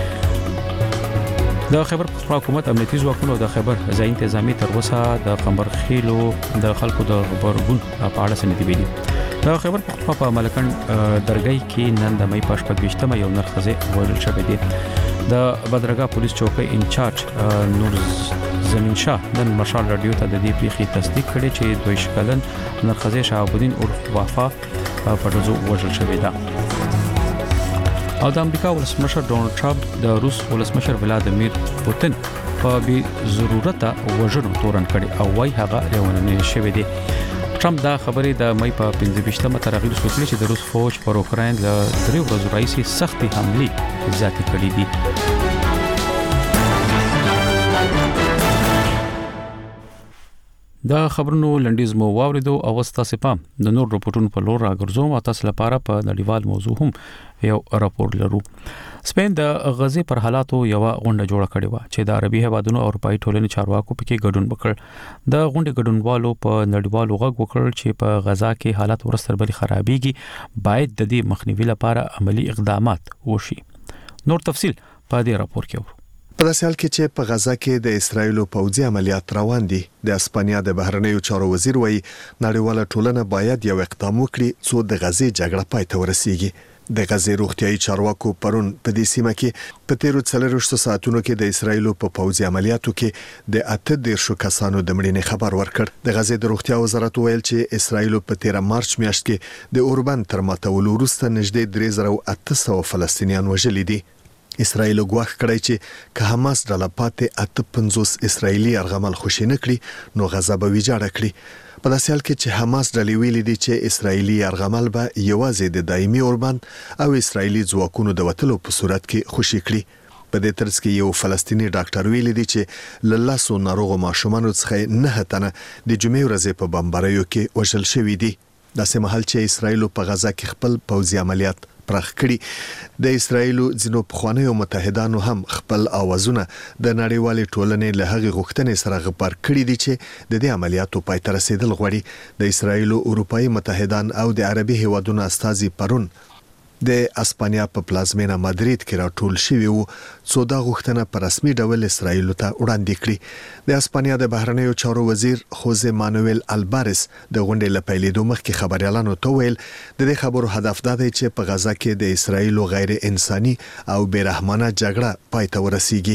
د خیبر پختونخوا حکومت امنیتي ځواکونو د خیبر ځای انتظامی تر اوسه د قمبرخیلو د خلکو د خبرګون په اړه سندې ویلي. د خیبر پختونخوا په ملکن درګۍ کې نن د مې په شپږ ویشتمه یو نرخزه وژل شوی دی. د بدرګه پولیس چوکۍ انچارج نور زمین شاه د مشال رادیو ته د دې پیښې تصدیق کړي چې دوی شکلن نرخزه شهاب الدین عرف وفا په دزو وژل شوی دی. او د امریکا ولسمشر ډونالد ټرمپ د روس ولسمشر ولادیمیر پوتین په بي ضرورت وژنو تورن کړي او وايي هغه لیونی شوی دی. ټرمپ دا خبرې د مې په پنځه تر اخره سوچلي چې د روس فوج پر اوکراین له درې ورځې راځي سختي حمله ذاتي کړې دي. دا خبرونو لنډیز مو واوریدو او تاسو پام د نور رپورټونو په لور راګرځوم او تاسو لپاره په نړیوال موضوع هم یو راپور لرو. سپین د غزې پر حالاتو یو غونډه جوړه کړې و چې د عربي هیوادونو او اروپאי ټولنې چارواکو پکې ګډون وکړ. د غونډې ګډونوالو په نړیوالو غږ وکړ چې په غزا کې حالات ورستر بلی خرابېږي باید د دې مخنیوي لپاره عملی اقدامات وشي. نور تفصيل په دې راپور کې ورو.
په داسې حال کې چې په غزا کې د اسرایلو پوځي عملیات روان دي د اسپانیا د بهرنیو چارو وزیر وایي نړیواله ټولنه باید یو اقدام وکړي څو د غزې جګړه پای ته ورسیږي. د غزې روغتيایي چارواکو پرون په دې سیمه کې په تیرو څلورویشت ساعتونو کې د اسرایلو په پوځي عملیاتو کې د اته دیرشو کسانو د مړینې خبر ورکړ. د غزې د روغتیا وزارت ویل چې اسرایلو په تیر مارچ میاشت کې د اوربن تر ماتولو وروسته نږدې درې زره اته سوه فلسطینیان وژلي دي. اسرایل غواخ کړی چې که حماس ډله پاتې اته پنځوس اسرایلی ارغمل خوشی نکړي نو غزا به ویجاړه کړي. په داسې حال کې چې حماس ډلې ویلي دي چې اسرایلی ارغمل به یوازې د دایمي اوربن او اسرایلی ځواکونو د وټلو په صورت کې خوشی کړي. په دې ترڅ کې یو فلسطینی ډاکټر ویلي دی چې لاسو ناروغ ماشومان څخه نه تنه د جمعې ورځې په بمباریو کې وژل شوی دي. داسې مهال چې اسرایل په غزا کې خپل پوځي عملیات پرخ کړي د اسرایل ځینو پخوانیو متحدانو هم خپل اوازونه د نړیوالې ټولنې له هغې غوښتنې سره غبر کړي دي چې د دې عملیاتو پای ته رسیدل غواړي. د اسرایل اروپאי متحدان او د عربي هیوادونو استازي پرون د اسپانیا په پلازمینه مادرید کې راټول شوی وو څو دا غوښتنه په رسمي ډول اسرایل ته وړاندې کړي. د اسپانیا د بهرنیو چارو وزیر خوزه مانوئل البارس د غونډې لپاره مخکې خبريالانو ته ویل د دې خبرو هدف دا دی چې په غزا کې د اسرایل غیر انساني او بیرحمانه جګړه پای ته ورسیږي.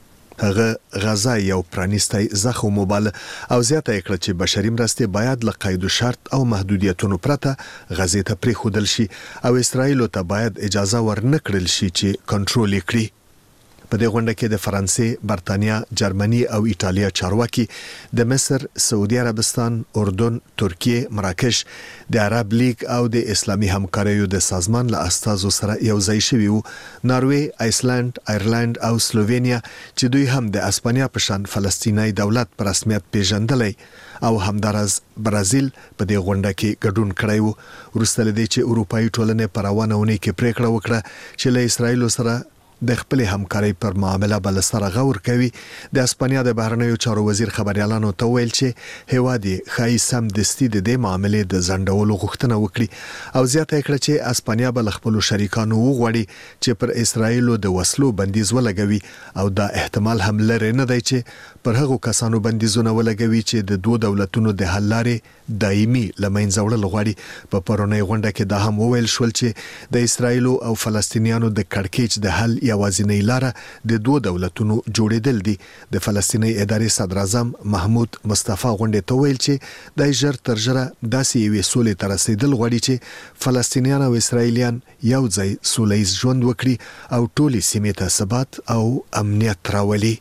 هغه غزا یو پرانیستی زخم وبال او زیاته کړ چې بشري مرستې باید له قید او شرط او محدودیتونو پرته غزې ته پریښودل شي او اسرایل ته باید اجازه ورنکړل شي چې کنټرول کړي. په دې غونډه کې د فرانسې، برتانیا، جرمني او ایټالیا چارواکي د مصر، سعودي عربستان، اردن، ترکیه، مراکش، د عرب لیگ او د اسلامي همکاریو د سازمان له استازو سره یو ځای شوي وو. ناروې، آیسلند، آیرلند او سلووینیا چې دوی هم د اسپانیا په شان فلسطیني دولت په رسمیت پیژندلی او همدارس برازیل په دې غونډه کې ګډون کړی وو. وروسته له دې چې اروپایي ټولنې په روانه اونۍ کې پریکړه وکړه چې له اسرایل سره د خپل همکاري پر معاملې بل سره غور کوي، د اسپانیا د بهرنیو چارو وزیر خبريالانو ته ویل چې هوادي خای سم دستي د دې معاملې د زندولو غوښتنه وکړي او زیاته کړه چې اسپانیا بل خپل شریکانو وغوړي چې پر اسرایل د وسلو بندیز ولګوي او دا احتمال هم لري نه دی چې پر هغو کسانو بندیزونه ولګوي چې د دوه دولتونو د حل لارې دایمي لمنځه وړل غواړي. په پرونی غونډه کې دا هم وویل شول چې د اسرایل او فلسطینیانو د کړکېچ د حل یوازینۍ لاره د دوه دولتونو جوړېدل دي. د فلسطیني ادارې صدر اعظم محمود مصطفی غونډه ته ویل چې د ژر تر ژره داسې یوې سولې ته رسیدل غواړي چې فلسطینیان او اسرایلیان یو ځای سولهییز ژوند وکړي او ټولې سیمې ته ثبات او امنیت راولي.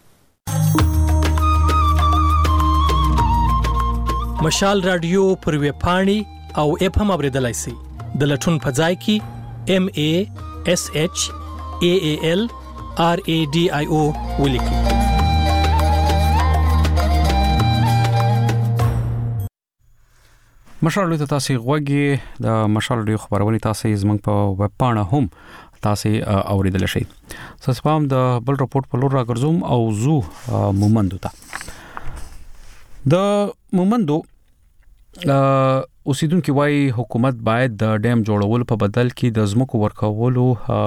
مشال رادیو پر ویب پاڼې او اپ هم اوریدلای شئ. د لټون په ځای کې ام ا اس اچ ا ا ال ار ا ډي آی او ولیکئ.
مشال رادیو تاسو غوږی د مشال رادیو خبرونه تاسو زموږ په ویب پاڼه هم تاسو اوریدل شئ. سپام د بل رپورت په لور راګرځوم او زو مومندو ته. د مومندو اوسیدونکو وايي حکومت باید د ډیم جوړولو په بدل کې د ځمکو ورکولو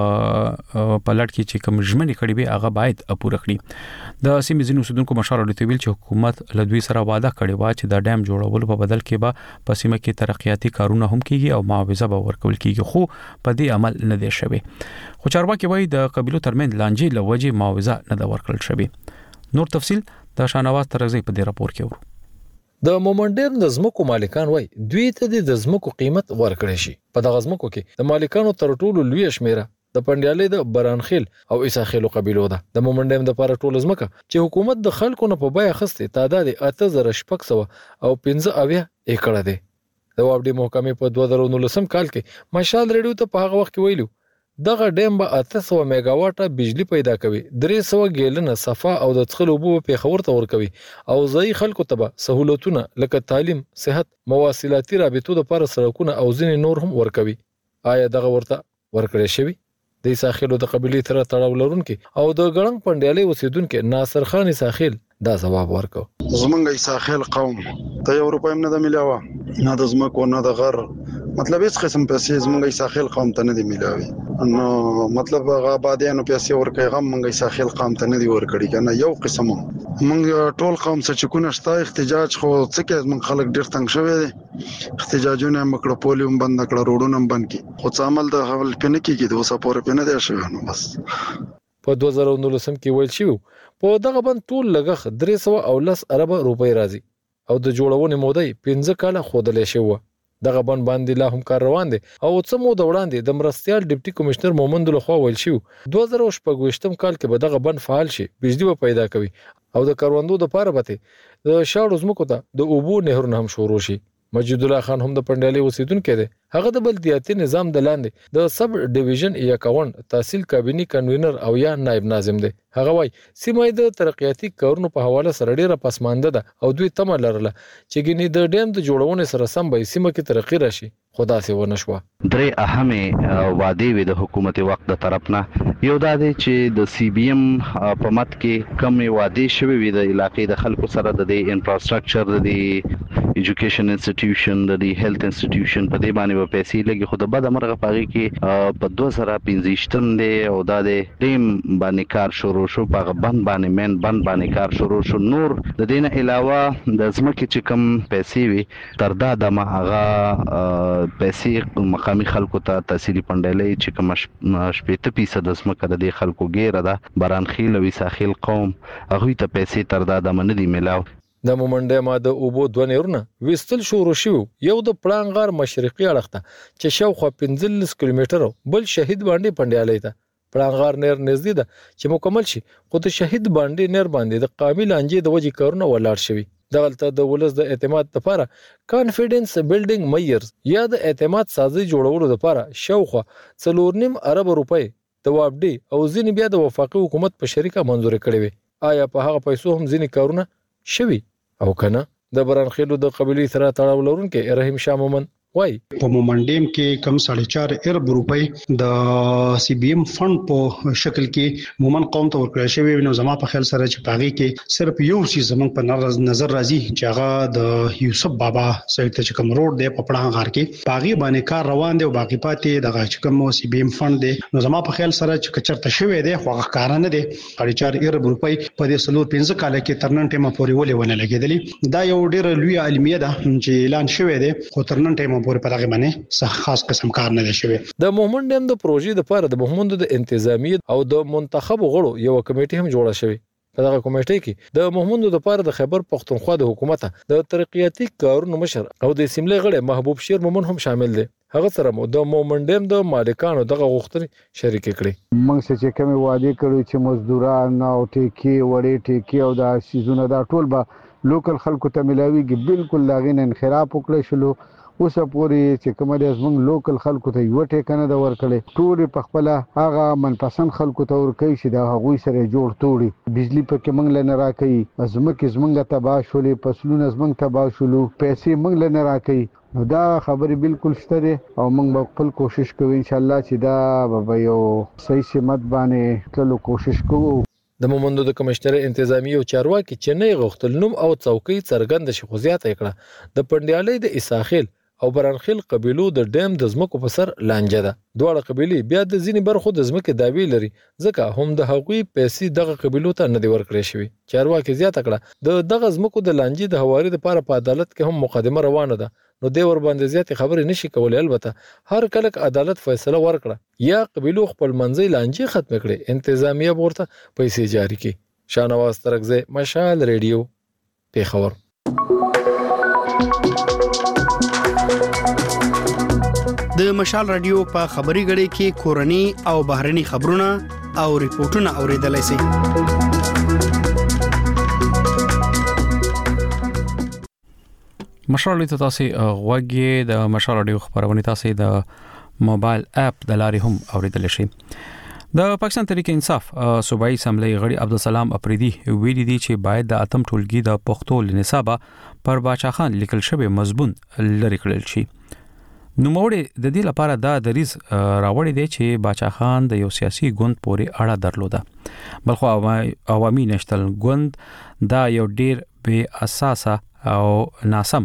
په لړ کې چې کوم ژمنې کړې وي هغه باید پوره کړي. د سیمې ځینې اوسیدونکو مشال رادیو ویل چې حکومت له دوی سره وعده کړې و چې د ډیم جوړولو په بدل کې به په سیمه کې ترقیاتي کارونه هم کیږي او معاوضه به ورکول کیږي، خو په دې عمل نه دی شوی. خو چارواکي وايي د قبيلو ترمنځ لانجې له وجې معاوضه نه ده ورکړل شوی. نور تفصيل د شانواز ترغزي په دې راپور کې ورو.
د مومنډر د زمکو مالکان وای دوی ته د زمکو قیمت ورکړی شي. په دغه زمکو کې د مالکانو تر ټولو لوی شمیره د پندیالې د برانخیل او عیساخیلو قبیلو ده. د مومنډر د لپاره ټول زمکه چې حکومت د خلکو نه په بیه خسته تعداد اته زره شپږ سوه او پنځه اویا ایکړه ده. د وابډي محکمې په دوه زره نولسم کال کې مشال ریډیو ته په هغه وخت کې ویلو دغه ډیم به اته سوه میگاواټه بجلی پیدا کوي، درې سوه ګیلنه صفا او د څښلو اوبه په خبر ته ورکوي او ځای خلکو ته به سہولتونه لکه تعلیم، صحت، مواصلاتي رابطو لپاره سړکونه او ځینې نور هم ورکوي. آیا دغه ورته ورکړی شوی؟ د ساحلو د قبيلې تر تړاو لرونکي او د ګړنګ پندیالې اوسیدونکو ناصر خان ساحل دا جواب ورکو.
زمونږ ساحل قوم ته یو روپۍ نه د ملاوه، نه د زمکو نه د غر، مطلب هیڅ قسم پیسې زمونږ ساحل قوم ته نه دی ملاوي. نو مطلب هغه آبادیانو پیسې ورکړي غم مونږ ساحل قوم ته نه دی ورکړي کنه. یو قسم مونږ ټول قوم څخه چې کو نشته احتجاج خو څه کې مونږ خلک ډیر تنگ شوی دي. احتجاجونه مکړه پولیوم بند کړه، روډونه بند کی، خو څه عمل د حوال پنه کیږي د اوسه پورې پنه دی شوی. نو بس
په دوه زره نولسم کې ویل شو په دغه بند ټول لګخ درې سوه او لس اربه روپۍ راځي او د جوړونې مودې پنځه کاله خودلې شو. دغه بند باندې لا هم کار روان دي او څه مو د وړاندې د مرستيال ډیپټي کمشنر مومند له خوا ویل شو دوه زره شپږ کال کې به دغه بند فعال شي، بجلی به پیدا کوي او د کاروندو د پاره به د شاړو زمکو ته د اوبو نهرونه هم شروع شي. مجید الله خان هم د پندیالې اوسیدونکو دی. هغه د بلدیاتي نظام د لاندې د سب ډیویژن یا کاون تحصیل کابینی کنوینر او یا نائب ناظم دی. هغه وای سیمه د ترقیاتي کارونو په حواله سره ډیره پسمانده ده او دوی تمه لرله چې ګینې د ډیم د جوړونې سره سم به سیمه کې ترقی راشي، خدا سي ونه شو.
درې اهمه وعده وي د حکومت وخت د طرفنا. یو دا دی چې د سی بی ام په مت کې کم وعده شوی وي د علاقې د خلکو سره د انفراستراکچر د ایجوکیشن انسټیټیوشن د هیلث انسټیټیوشن په دې باندې په پیسې لګي، خو د بد مرغه پاږي کې په دوه زره پنځه دی او دا د ټیم باندې کار شروع شو، په بند باندې مین بند باندې کار شروع شو. نور د دین علاوه د زمکه چې کم پیسې وي تر دا د هغه پیسې مقامی خلکو ته تحصیلي پندلې چې کوم شپږ فیصد د زمکه د خلکو ګیره ده برانخیل او ساحل قوم هغه ته پیسې تر دا د منډي ملاو.
د مومنډه ما د اوبو دوه نهرونه وستل شروع شو، یو د پړانګار مشرقي اړخ ته چې شاوخوا پنځلس کیلومتره بل شهید باندې پندیالې ته پړانغار نهر نږدې ده چې مکمل شي خو د شهید باندې نهر باندې د قامي لانجې د وجې کارونه ولاړ شوي. دغلته د ولس د اعتماد لپاره کانفیډنس بیلډینګ میجرز یا د اعتماد سازي جوړولو لپاره شاوخوا څلور نیم ارب روپۍ د وابډي او ځینې بیا د وفاقي حکومت په شریکه منظور کړي وي. آیا په هغه پیسو هم ځینې کارونه شوي او کنه؟ د برانخیلو د قبيلې سره تړاو لرونکي رحیم شاه مومن وای
په مومنډیم کې کم ساڑھے چار ارب روپۍ د سی بی ایم فند په شکل کې مومن قوم ته ورکړل شوی. نو زما په خیال سره چې پاغي کې صرف یو شی زمون په نظر راځي چې هغه د یوسف بابا سایت ته کوم روډ دی په پړانغار کې پاغي باندې کار روان دی او باقی پاتې دغه چې کوم سی بی ایم فند دی. نو زما په خیال سره چې کچرته شوی دی خو هغه کار نه دی. ساڑھے چار ارب روپۍ په دې سلور پنځه کال کې ترنن ټیمه پورې ولې ونه لګیدلی. دا یو ډیر لوی علمیه ده چې اعلان شوی دی خو ترنن ټیمه پورې په دغه باندې څه خاص قسم کار نه دی شوی.
د مومن ډیم د پروژې لپاره د مومندو د انتظامی او د منتخب غړو یو کمیټه هم جوړه شوی. په دغه کمیټه کې د مومندو لپاره د خیبر پختونخوا د حکومت د ترقیاتي کارونو مشر او د سیملې غړي محبوب شیر مومن هم شامل دي. هغه سره مو د مومن ډیم د مالکانو دغه غوښتنې شریک کړي.
موږ چې کوم وعده کړو چې مزدوران او ټیکی وړي ټیکی او د سيزونه دا ټول به لوکل خلکو ته ملاويږي. بالکل لاغین انخراط وکړي شلو اوس پورې چې کومه د زمونږ لوکل خلکو ته یو ټیکنه د ورکړي ټول په خپل هغه منپسند خلکو ته ورکړي چې دا هغوی سره جوړ توړي. بجلی په کې موږ لنه راکړي ازمکه زمونږ تبا شولې پسلونه زمونږ تبا شولو پیسې موږ لنه راکړي. نو دا خبرې بالکل شته دي او موږ به خپل کوشش کوو ان شاء الله چې دا به یو صحیح سمت باندې تلو کوشش کوو.
د مومندو د کمشنر انتظامی او چارواکي چې نه غوښتل نوم او څوکۍ څرګند شي خو زیاته کړه. د پندیالۍ د اساخیل او برانخیل قبيلو د ډیم د زمکو په سر لانجه ده. دواړه قبيلې بیا د ځینې برخو د زمکه داوی لري ځکه هم د هغوی پیسې دغه قبيلو ته نه دی ورکړې شوی. چارواکي زیاته کړه د دغه زمکو د لانجې د هواري لپاره په عدالت کې هم مقدمه روانه ده. نو دی ور باندې زیاتې خبرې نشي کولای. البته هر کله عدالت فیصله ورکړه یا قبيلو خپل منځي لانجې ختم کړي انتظامیه ورته پیسې جاری کړي. شاهنواز ترکزی مشال ریډیو پیښور.
د مشال رادیو په خبري غړي کې کورني او بهرني خبرونه او ریپورتونه اوریدلای شئ.
مشال رادیو تاسو غوږی د مشال رادیو خبرونه تاسو د موبایل اپ د لارې هم اوریدلای شئ. د پاکستان تحریک انصاف صوبایي اسمبلی غړي عبدالسلام اپریدي ویلي دي چې باید د اتم ټولګي د پښتو لنصابه پر باچا خان لیکل شوی مضمون لري کړل شي. نو موړي د دې لپاره دا دریز راوړی دی چې باچا خان د یو سیاسي ګوند پورې اړه درلوده بلخو عوامي نشتل ګوند دا یو ډیر بے اساسه او ناسم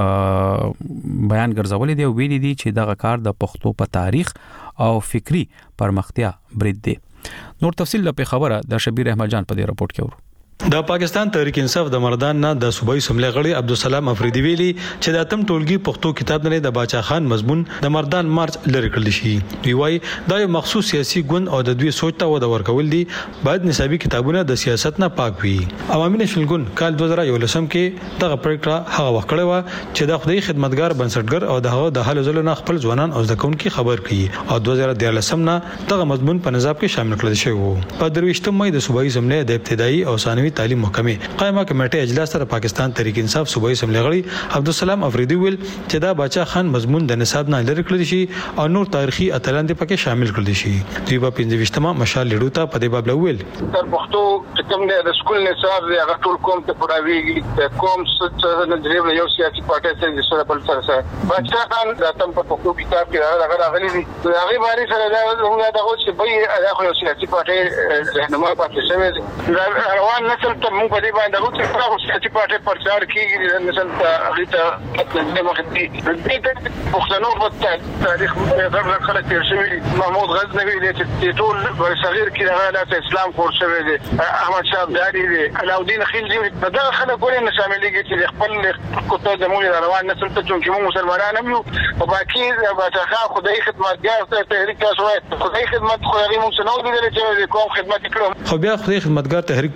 بیان ګرځولې دی او ویلي دي چې دغه کار د پښتو په تاریخ او فکری پرمختیا برید دی. نور تفصیل په خبره د شبیر احمد جان په دې رپورت کې ورو.
د پاکستان تحریک انصاف د مردان نه د صوبایي اسمبلی غړي عبدالسلام افریدي ویلي چې د اتم ټولګي پښتو کتاب نه د باچا خان مضمون د مردان مارچ لری کړل شي. دوی وايي دا یو مخصوص سیاسي ګوند او د دوی سوچ ته ود ورکول دي باید نصابي کتابونه د سیاست نه پاک وي. عوامي نشنل ګوند کال دوه زره یولسم کې دغه پریکړه هغه وخت کړې و چې د خدای خدمتګار بنسټګر او دغه د حل زلو نه خپل ځوانان او ځکونکو خبر کړي او دوه زره دیارلسم نه دغه مضمون په نصاب کې شامل کړل شوی وو. په درويشتم مې د صوبایي اسمبلی د ابتدایي او ثانوي تعلیم محکمې قائمه کمیټه اجلاس سره پاکستان تحریک انصاف صوبایي اسمبلی غړي عبدالسلام افریدي ویل چې دا باچا خان مضمون د نصاب نه لری کړل شي او نور تاریخي اتلان دې پکې شامل کړل شي. دوی په پنځه وشتمه مشال لیډو ته په دې باب لویل
تر پښتو چې کوم د سکول نصاب دی هغه ټول کوم ته پراویږي کوم څه د دریو یو سیاسي پارټي سره سره بل سره سره باچا خان د تم په پښتو کتاب کې هغه راغلي دي هغه باندې سره دا موږ دا اوس چې به هغه یو سیاسي پارټي رهنما پاتې شوی دی روان نسل ته موږ په دې باندې چې هغه سیاسي پارټي پرچار کیږي نسل ته هغه ته د مخدي د پښتنو په تاریخ غیر خلک تیر شوی محمود غزنوي د ټول صغیر کې هغه د اسلام کور شوی دی احمد شاه ابدالي دی علاودین خلجی دا خلک ولې نه شاملېږي چې خپل کوته د مولي روان نسل ته چې موږ مسلمانان هم یو او باقي باچا خان خدای خدمتګار ته تحریک تاسو خدای خدمت خو هغه موږ نه ودرې چې کوم خدمت کړو
خو بیا خدای خدمتګار تحریک باندې سړنې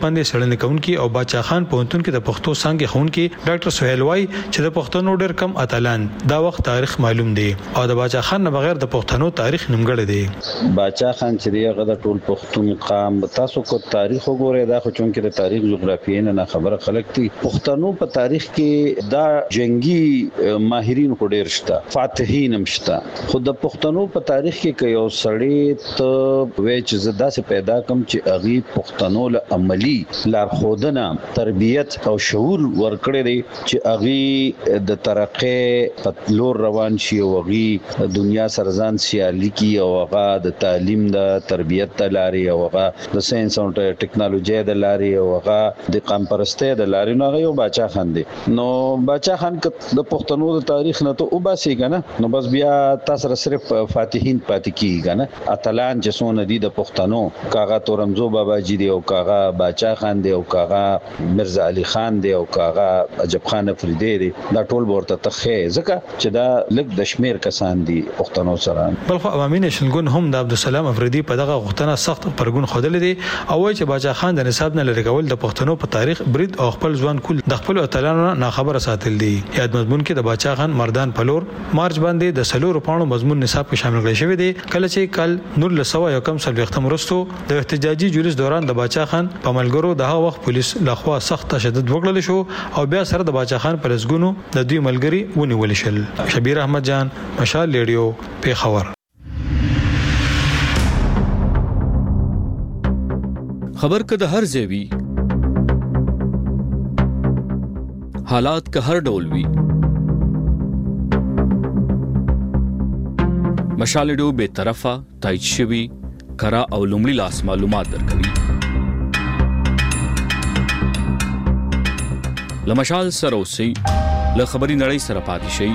څېړنې کوونکي او باچا خان پوهنتون کې د پښتو څانګې ښوونکي ډاکټر سہیل وای چې د پښتنو ډېر کم اتلان دا وخت تاریخ معلوم دی او د باچا خان نه بغیر د پښتنو تاریخ نیمګړی دی.
باچا خان چې هغه د ټول پښتون قام تاسو کو تاریخ وګورئ دا خو چون کې د تاریخ جغرافیې نه خبره خلک دي. پښتنو په تاریخ کې دا جنگي ماهرین کو ډېر شته فاتحین هم شته خو د پښتنو په تاریخ کې کې یو سړی ته وېچ زدا سے پیدا کم چې اغي پښتنو له عملی لارښودنه تربیت او شعور ورکړي دي چې اغي د ترقې په لور روان شي او اغي دنیا سرزان سیالي کی او هغه د تعلیم د تربیت د لاري او هغه د ساينس او ټیکنالوژي د لاري او هغه د قام پرسته د لاري نو هغه یو باچا خان دي. نو باچا خان د پښتنو د تاریخ نه ته وباسي کنه نو بس بیا تاسو صرف فاتحین پاتې کیږي نه اتلان چې سونه دي د پښتنو کاغه تورمزو بابا جی دی او کاغه باچا خان دی او کاغه مرزا علي خان دی او کاغه عجب خان افریدی دی دا ټول ورته تخې ځکه چې دا لږ د شمیر کسان دي پښتنو سره.
بل خو عوامي نشنګون هم د عبدالسلام افریدی په دغه غوښتنه سخت پرګون خودل دي او چې باچا خان د نصاب نه لری کول د پښتنو په تاریخ برید او خپل ځوان کول د خپل اتلانو نه خبره ساتل دي. یاد مضمون کې د باچا خان مردان پلور مارچ باندې د سلور پاڼو مضمون نصاب کې شامل کړی شوی دی کله چې کل نور لسوا یو کم سل وختم رستو د احتجاجي جلوس دوران د باچا خان په ملګرو د هغه وخت پولیس لخوا سخت تشدد وکړل شو او بیا سره د باچا خان پر لسګونو د دوی ملګری ونیول شل. شبیر احمد جان مشال ریډیو پیښور.
خبر کده هر ځای حالات که هر ډول وي مشال ریډیو به طرفه تایید شوی کرا او لومړی لاس معلومات درکوي. لمشال سره اوسئ له خبري نړۍ سره پاتې شئ.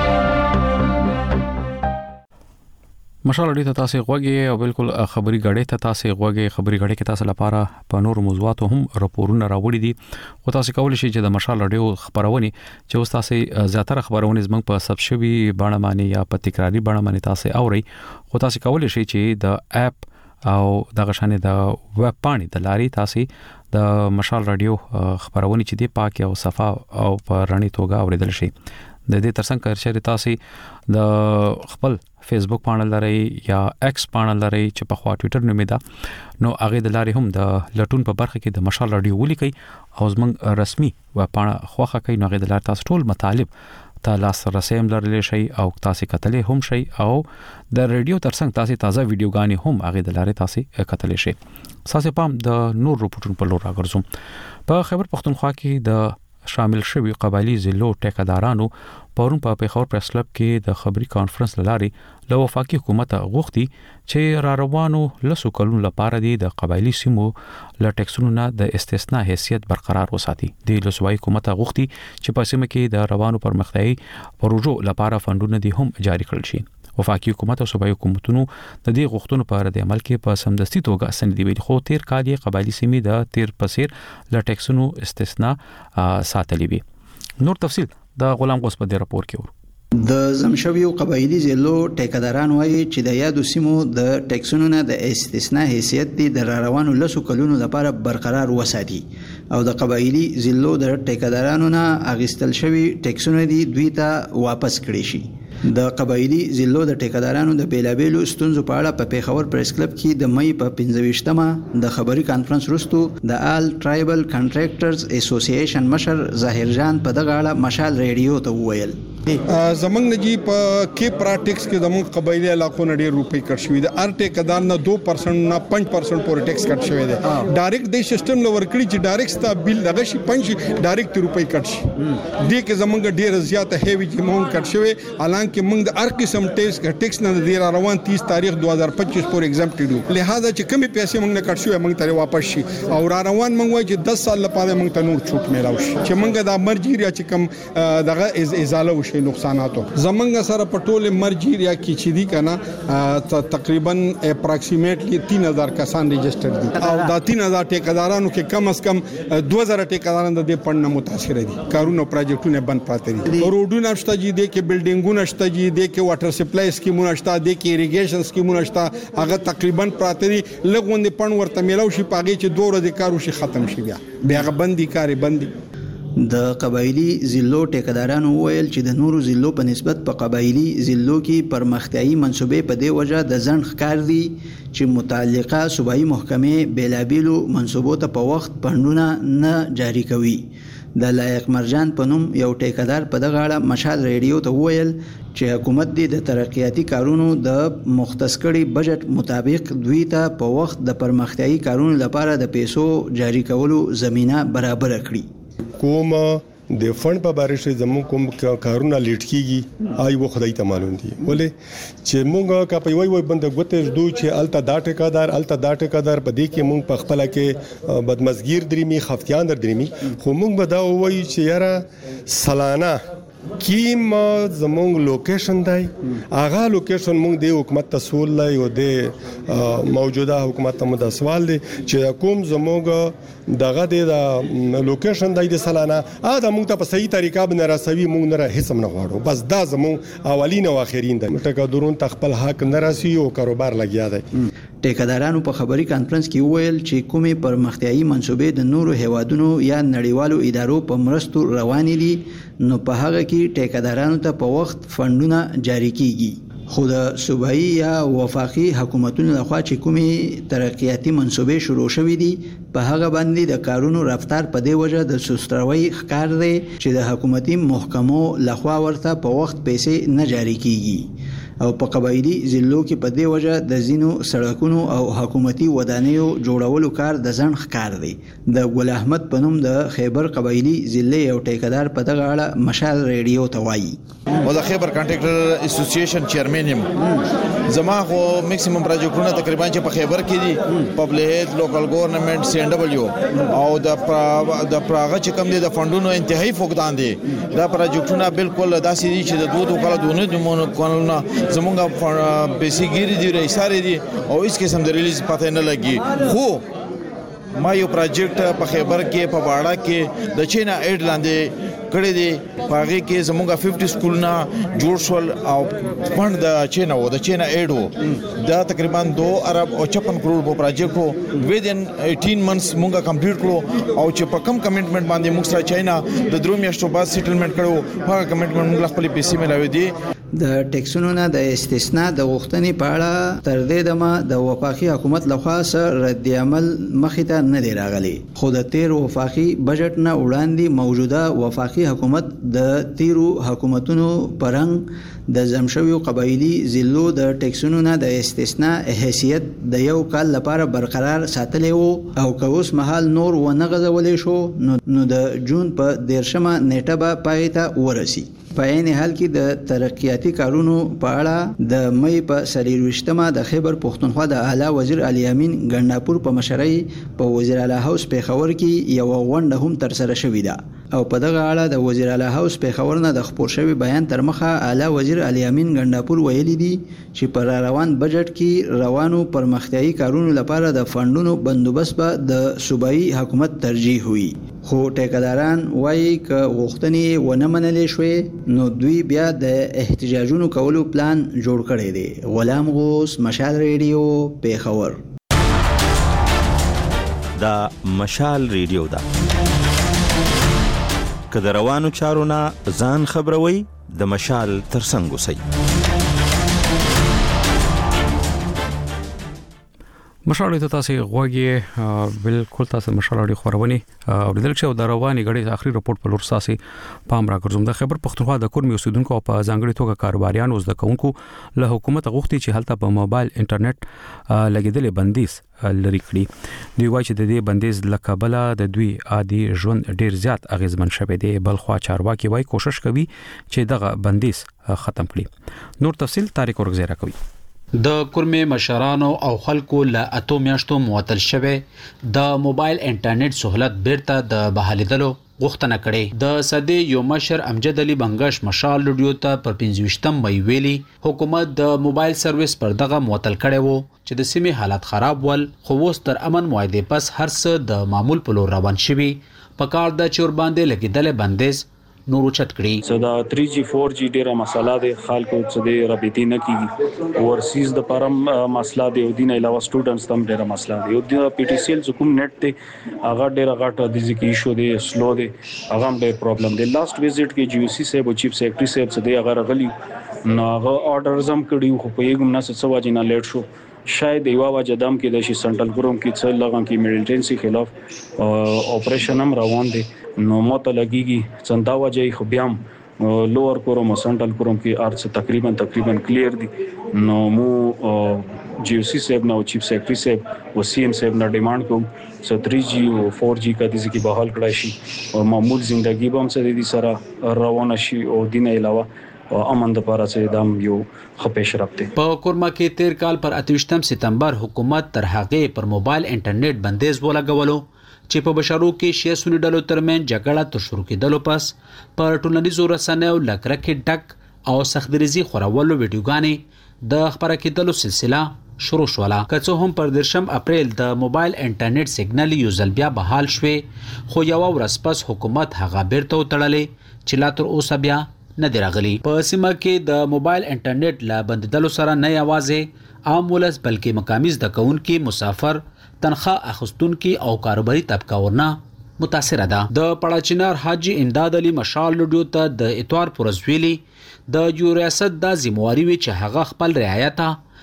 مشال ریډیو ته تاسو غوږی او بالکل خبري غړې ته تاسو غوږی خبري غړې کې تاسو لپاره په نور موضوعاتو هم راپورونه راوړي دي او تاسو کولی شئ چې د مشال ریډیو خبرونه چې اوس تاسو زیاتره خبرونه زموږ په سب شوي باندې باندې یا په تکراری باندې باندې تاسو اوري او تاسو کولی شئ چې د اپ او د غشانه د ویب پاڼې د لاري تاسو د مشال ریډیو خبرونه چې دی پاک او صفه او په رڼې توګه اوریدل شي. د دې ترڅنګ کارچې تاسو د خپل فیسبوک پاڼه لري یا ایکس پاڼه لري چې په خوا ټوئیټر نومې ده نو هغه د لاري هم د لټون په برخه کې د مشال ریډیو ولیکي او زموږ رسمي و پاڼه خوخه کوي نو هغه د لار تاسو ټول مطالب ته لاس رسیم لرلی شي او تاسو کتلې هم شي او د ریډیو ترڅنګ تاسو تازه ویډیوګانی هم هغه د لارې تاسو کتلې شي. تاسو پام د نور رپورټونو په لور راګرځوم. په خیبر پختونخوا کې د شامل شوی قبایلی ضلعو ټیکدارانو پرون په پیښور پریس کلب کې د خبري کانفرنس لاري له وفاقي حکومت غوښتي چې را روانو لسو کلونو لپاره د قبایلی سیمو له ټیکسونو نه د استثناء حیثیت برقرار وساتي. د لسوای حکومت غوښتي چې په سیمه کې د روانو پرمختیايي پروژو لپاره فندونه دي هم جاری کړل شي. وفاقي حکومت او صوبایي حکومتونو د دې غوښتنو په اړه د عمل کې په سمدستي توګه سندې ویل خو تیر کال یې قبایلی سیمې د تیر پسیر له ټیکسونو استثناء ساتلې وي. نور تفصیل د غلام غوس په راپور کې ور
د زمشویو قبایلی ضلعو ټیکداران وایي چې د یادو سیمو د ټیکسونو نه د استثناء حیثیت دي د روانو لسو کلونو لپاره برقرار وساتي او د قبایلی ضلعو د ټیکدارانو نه اغستل شوی ټیکسونه دي دوی ته واپس کړي شي. د قبایلی ضلعو د ټیکدارانو د بیلابېلو ستونزو په اړه په پیښور پریس کلب کې د مې په پنځه ویشتمه د خبري کانفرنس وروسته د آل ټرایبل کنټراکټرز اسوسییشن مشر ظاهر جان په دغه اړه مشال ریډیو ته وویل.
زمنګ نجی په کې پراټکس کې د موږ قبایلی علاقو نه ډېر روپۍ کټ شوې ده. ار ټیکدار نه دو پرسنټ نه پنځه پرسنټ پورې ټیکس کټ شوی دی. ډایرکټ د سیستم لور کړی چې ډایرکټ ستا بیل دغه شي پنځه ډایرکټ روپۍ کټ شي. دې کې زمنګ ډېر زیاته هیوی اماونټ کټ شوی حالانکه موږ د هر قسم ټیکس ټیکس نه د روان تیس تاریخ دوه هزار پچیس پورې ایگزامپټ دي. لہذا چې کمی پیسې موږ نه کټ شوی موږ ته واپس شي او را روان موږ وایي چې دس سال لپاره موږ ته نور چھوټ میلاو شي چې موږ د مرجیریا چې کم دغه ازاله وشي شي نقصاناتو زمنګ سره پټول مرجی یا کی چې دی کنه تقریبا اپروکسیمیټلی تین هزار کسان ريجستر دي او دا تین هزار ټیکدارانو کې کم از کم دو هزار ټیکداران د دې پړنه متاثر دي کارونه پروجیکټونه بند پاتې دي روډونه شته دي د کې بلډینګونه شته دي د کې واټر سپلای سکیمونه شته دي کې اریګیشن سکیمونه شته هغه تقریبا پراته دي لګوند پړن ورته ملو شي پاږي چې دوه ورځې کارو شي ختم شي بیا بیا بندي کاری بندي
د قبایلی ضلعو ټیکدارانو ویل چې د نورو ضلعو په نسبت په قبایلی ضلعو کې پرمختیايي منصوبې په دې وجه د ځنډ ښکار دي چې متعلقه صوبایي محکمې بیلابیلو منصوبو ته په وخت پندونه نه جاری کوي. د لایق مرجان په نوم یو ټیکدار په دغه اړه مشال ریډیو ته ویل چې حکومت د ترقیاتي کارونو د مختص کړي بجټ مطابق دوی ته په وخت د پرمختیايي کارونو لپاره د پیسو جاری کولو زمينه برابر کړي.
کوم د فند په باره کې زموږ کوم کارونه لیټ کیږي آی و خدای ته معلوم دي ولې چې موږ کا په وای وای بند غوته زدو چې الته دا ټیکادار الته دا ټیکادار په دې کې موږ په خپل کې بدمزګیر درېمي خفتیان درېمي خو موږ به دا وای چې یاره سالانه کیم زمونږ لوکیشن دی هغه لوکیشن مونږ د حکومت ته سوال لای او د موجوده حکومت ته مد سوال دی چې کوم زمونږ دغه د لوکیشن دی د سالانه ا د مونږ ته په صحیح طریقه باندې راسوي مونږ نه هیڅ نه غواړو بس دا زمونږ اولین او اخرین دی ټکا درون تخپل حق نه راسي او کاروبار لګیا دی.
ټیکدارانو په خبري کانفرنس کې ویل چې کومې پرمختیايي منصوبې د نورو هیوادونو یا نړیوالو ادارو په مرستو روانې دي نو په هغه کې ټیکدارانو ته په وخت فندونه جاری کیږي خو د صوبایي یا وفاقي حکومتونو لخوا چې کومې ترقیاتي منصوبې شروع شوې دي په هغه باندې د کارونو رفتار په دی وجه د سستروي ښکار دی چې د حکومتي محکمو لخوا ورته په وخت پیسې نه جاری کیږي او په قبایلی ضلعو کې په دې وجه د زینو سړکونو او حکومتي ودانیو جوړولو کار د ځن ښکار دی. د ګل احمد په نوم د خیبر قبایلی ضلع یو ټیکدار په دغه اړه مشال ریډیو ته وایي
او د خیبر کانټراکټر اسوسییشن چیرمن یم. زما خو میکسیمم پروجیکټونه تقریبا چې په خیبر کې دي پبلک هیلث لوکل ګورنمنت سی ان ډبلیو او د د پراغه چې کوم دي د فندونو انتهایی فقدان دي دا پروجیکټونه بالکل داسې دي چې د دوه دوه کال دونه د مونږ کولونه زمونږه بیسیګری دی رئیساره دي او هیڅ قسم د ریلیز پته نه لګي خو ما یو پروجیکټ په خیبر کې په باړه کې د چینا ایډ لاندې کړی دی پاغه کې زمونږه پنځه سکولونه جوړ شول او فند د چینا و د چینا ایډ و دا تقریبا دوه ارب او پچپن کروڑ په پروجیکټ وو ویدن اټین منثس مونږه کمپلیټ کړو او چې په کم کمټمنټ باندې موږ سره چینا د درو میاشتو بعد سیټلمنٹ کړو هغه کمټمنټ موږ خپل پیسې ملاوي دي.
د ټیکسونو نه د استثناء د غوښتنې په اړه تر دې دمه د وفاقي حکومت لخوا سره رد عمل مخې ته نه دی راغلی خو د تیر وفاقي بجټ نه وړاندې موجوده وفاقي حکومت د تیرو حکومتونو پرنګ د زمشوي قبایلی ضلعو د ټیکسونو نه د استثناء حیثیت د یو کال لپاره برقرار ساتلی وو او که اوس مهال نور ونه غځولې شو نو د جون په دیرشمه نیټه به پای ته ورسي. په عین حال کې د ترقیاتي کارونو په اړه د مې په سلیروشتمه د خیبر پښتونخوا د اعلی وزیر علي امین ګنداپور په مشرۍ په وزیر اعلی هاوس پیښور کې یو غونډه هم تر سره شوې ده او په دغه اړه د وزیر اعلی هاوس پیښور نه د خبر شوی بیان تر مخه اعلی وزیر علي امین ګنداپور ویلي دي چې پر روان بجټ کې روانو پرمختیايي کارونو لپاره د فندونو بندوبست به د صوبایي حکومت ترجیح وي خو ټیکداران وایي ک غوښتنې ونه منلې شوې نو دوی بیا د احتجاجونو کولو پلان جوړ کړی دی. غلام غوث مشال ریډیو پیښور.
دا مشال ریډیو دا که د روانو چارو نه ځان خبروي د مشال ترڅنګ اوسئ.
مشال ته تاسو غوږی بالکل تاسو مشال اړي خبرونه اوریدل چې د رواني غړي اخري رپورت په لور ساسي پام را ګرځوم. د خبر پښتونخوا د کورمي اوسیدونکو په ځانګړي توګه کاروباریانو زده کوونکو له حکومت غوښتي چې هلته په موبایل انټرنیټ لګیدل بندیز لري کړی. دوی وايي چې د دې بندیز لکبله د دوی عادي ژوند ډیر زیات اغیزمن شوی دی. بلخوا چارواکي وايي کوشش کوي چې دغه بندیز ختم کړي. نور تفصيل طارق ورغزیرا کوي.
د کورمي مشرانو او خلکو له اتو میاشتو معطل شوه د موبایل انټرنیټ سہولت بیرته د بحالیدلو غوښتنه کړې. د صدې یو مشر امجد علي بنگش مشال رادیو ته پر پنځه مې ویلي حکومت د موبایل سرویس پر دغه معطل کړی وو چې د سیمې حالات خراب ول، خو اوس تر امن معاهدې پس هر څه د معمول په لور روان شوي. په کار د چور باندې لګېدلې بندیز نورو چت کړي.
صدا تھری جی فور جی ډیره مسله ده، خلکو څه د رابطې نه کیږي. ورسیز د پرم مسله دی او دین علاوه سټوډنټس تم ډیره مسله دی. او د پی ټی سی ال کوم نیټ ته هغه ډیره غټه د ځکه ایشو دی، سلو دی، هغه ډیر پرابلم دی. لاست وزټ کې جی او سی صاحب او چیف سیکرټری صاحب څه دی هغه غلی نو هغه آرډرز هم کړیو، خو په یوه نه څه واجب نه لیټ شو. شاید یو واجه دم کې د شي سنټرل ګروم کې څه لغون کې میلیټنسي خلاف اپریشن هم روان دي. نو ماته لګيږي څنګه واجه خو بیا هم لوور کوروم او سنټرل کوروم کې ارڅ تقریبا تقریبا کلیر دي. نو مو جی او سی صاحب نو چیف سیکرټری صاحب او سی ایم صاحب نه ډیماند کوم چې تھری جی او فور جی کا د ځکه بحال کړای شي او معمول ژوندۍ به هم سره دي سره روانه شي. او دین علاوه امن د پاره چې دام یو خپېش رابطه
په کورما کې تیر کال پر اتوشتم سپتمبر حکومت تر هغه پر موبایل انټرنیټ بندیز ولګولو چې په بشرو کې شیا سونی ډلو ترمن جګړه تر شروع کېدلو پس پر ټولنیزو رسنیو لکرکه ډک او سختريزي خورولو ویډیوګانې د خبره کېدلو سلسله شروع شوله. که څه هم پر درشم اپریل د موبایل انټرنیټ سیګنال یو ځل بیا بحال شوه، خو یو ورځ پس حکومت هغه بیرته وتړلې چې لا تر اوسه بیا نه دی راغلی. په سیمه کې د موبایل انټرنیټ لا بندیدلو سره نه یوازې عام ولس بلکې مقامی زده کوونکي، مسافر، تنخواه اخیستونکي او کاروباري طبقه ورنه متاثره ده. د پړاچینار حاجی امداد علي مشال رادیو ته د اتوار پرزویلی د یو ریاست د ذمہواری وی چې هغه خپل رعایت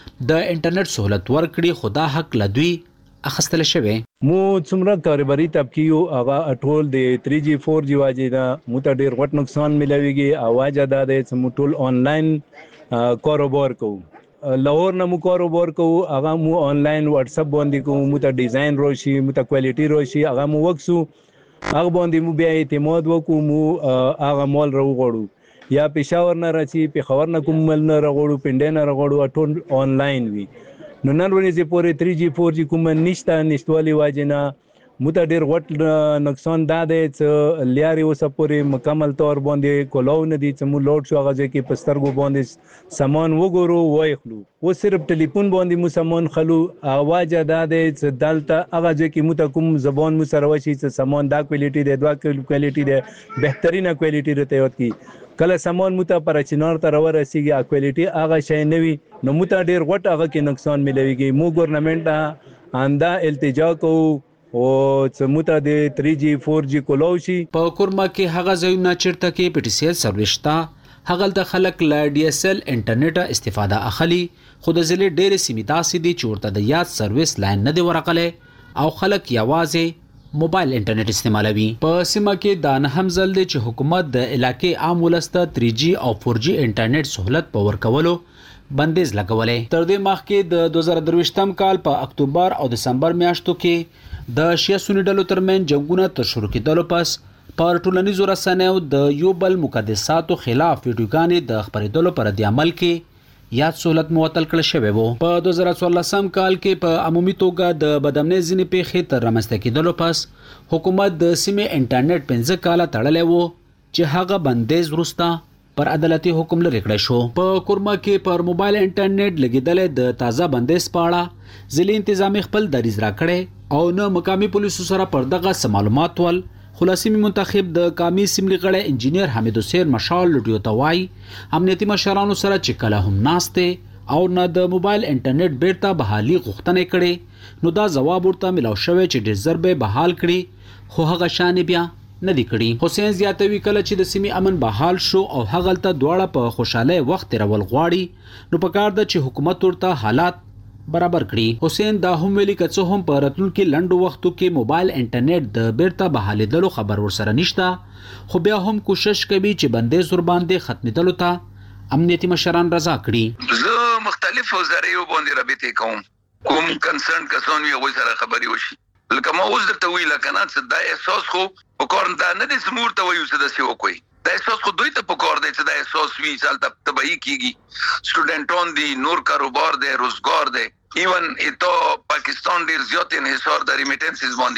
د انټرنیټ سہولت ورکړي، خدا حق لدوی اخستل شوی.
مو څومره کاروباري طبقه یو هغه ټول د تھری جی فور جی واجې دا متډیر غټ نقصان ملويږي. اواز ادا ده چې مو ټول آنلاین کاروبار کوو، لاهور نه مو کاروبار کوو، هغه مو آنلاین واتس اپ باندې کوو، مو ته ډیزاین روشي، مو ته کوالټي روشي، هغه مو وکسو، هغه باندې مو بیا اعتماد وکړو، مو هغه مال راوغړو یا پېښور نه راځي، پېښور نه کوم مل نه راغړو، پنډه نه راغړو، ټول آنلاین وي. نو نن ورځې پورې تھری جی فور جی کوم نشته، نشټوالي واجنه مت ډیر غټ نقصان دا دی چې لیاري اوس پورې مکمل تور باندې کولاو نه دي چې مو لوډ شو هغه کې پسترګو باندې سامان وګورو وایخلو، و صرف ټلیفون باندې مو سامان خلو. اواز دا دی چې دلته هغه کې مو ته کوم زبان مو سره وشي چې سامان دا کوالټي دی، دا کوالټي دی، بهترینه کوالټي رته وت کی کله سامان مو ته پر چینار ته ورسیږي کوالټي هغه شي نه وي، نو مو ته ډیر غټ هغه کې نقصان ملويږي. مو ګورنمنت ته انده التجا کوو او څموته د تھری جی فور جی کولوشي.
په کورما کې هغه ځایونه چیرته کې پی ټی سی ال سرویستا هغه د خلک لا ډي اس ال انټرنیټ استفاده اخلي، خو د ضلع ډېر سیمې داسې دي چې ورته د یاد سرویس لاین نه دی ورقله او خلک یوازې موبایل انټرنیټ استعمالوي. په سیمه کې دا نه هم ځل دی چې حکومت د علاقې عام ولسته تھری جی او فور جی انټرنیټ سہولت په ورکولو بندیز لګولې. تر دې مخکې د دوه زره درویشتم کال په اکتوبر او دسمبر میاشتو کې د شیا سونی ډلو ترمن جنگونه تر شروع کېدلو پس پر ټولنیزو رسنیو د یو بل مقدساتو خلاف ویډیوګانې د خبرېدلو پر د عمل کې یاد سہولت معطل کړل شوی وو. په دوه زره څوارلسم کال کې په عمومي توګه د بدامنۍ ځینې پیښې تر رامنځته کېدلو پس حکومت د سیمې انټرنیټ پنځه کاله تړلی وو چې هغه بندیز وروسته پر عدالتي حکم لري کړی شو. په کورما کې پر موبایل انټرنیټ لګیدل د تازه بندیز په اړه ضلعي انتظامی خپل دریز راکړی او نه مقامی پولیسو سره پر دغه معلومات ول. خلاصي منتخب د قامي سیملي غړی انجینیر حمید حسین مشال لډیو توای امنیتي مشرانو سره چې کله هم ناشته او نه د موبایل انټرنیټ بیرته بحالي غوښتنه کړي، نو دا جواب ورته ملو شوی چې ډیر ضربه بحال کړي، خو هغه شان بیا نه دی کړی. حسین زیاتوي کله چې د سیمې امن بحال شو او هغه ته دواړه په خوشاله وخت رول غواړي، نو پکار د چې حکومت ورته حالات برابر کړي. حسین دا هم ویلي که څه هم په راتلونکي لنډو وختو کې موبایل انټرنیټ د بیرته بحالېدلو خبر ورسره نشته، خو بیا هم کوشش کوي چې بندیز ور باندې ختمېدلو ته امنیتي مشران رضا کړي.
زه مختلفو ذرایعو باندې رابطې کوم، کوم کنسرن کسان وي هغوی سره خبرې وشي. لکه ما اوس درته ویله که نه څه دا احساس خو په کار دا نه دی چې مور ته وایو څه داسې وکړئ، دا احساس خو دوی ته په کار دی چې دا احساس وي چې هلته تباهي کېږي، سټوډنټان دي، نور کاروبار دی، روزګار دی، ایون ایتو پاکستان ډیر زیات انحصار د ریمیټنسز باندې دی.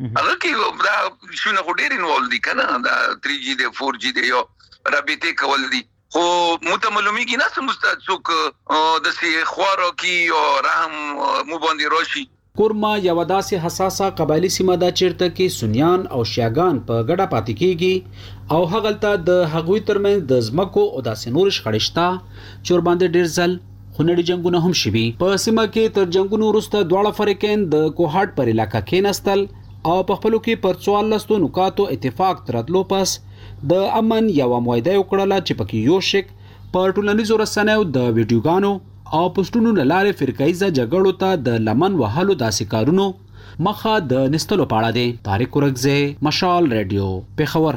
هغه کې دا شونه ډېر انوالو دي کنه دا تھری جی دی فور جی دی یو رابطه کول دي خو متملومی کی نه سمست څوک د سي خوارو کی او رحم مو باندې روشي
کورما یو داسې حساسه قبایلی سیمه ده چیرته کې سنیان او شیعاګان په ګډه پاتې کیږي او هغلته د هغوی ترمنځ د ځمکو او داسې نور شخړې شته چې ورباندې ډېر ځل خونړي جنگونه هم شوي په سیمه کې تر جنگونو وروسته دواړه فریقین د کوهاټ پر علاقه کې نستل او په خپلو کې پر څوارلسو نکاتو اتفاق تراتلو پس د امن یو معاهده وکړه چې پکې یو شک په ټولنیزو رسنیو د ویډیوګانو او پوسټونو لاره فرقایزه جګړو ته د لمن وهلو داسې کارونو مخه د نستلو پاړه دي. طارق ورغزه، مشال رادیو، پیښور.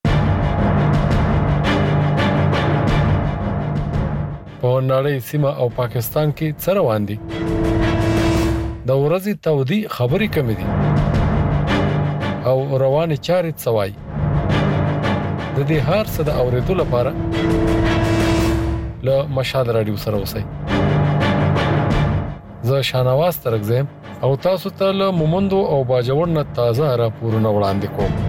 په نړۍ سیمه او پاکستان کې څه روان دي؟ د ورځې تودي خبري کم دي او روان چارې څوای د دې هر څه د اوریدو لپاره له مشال رادیو سره اوسئ. زه شانواز ترغزم او تاسو ته له مومندو او باجوړ نه تازه راپورونه وړاندې کوم.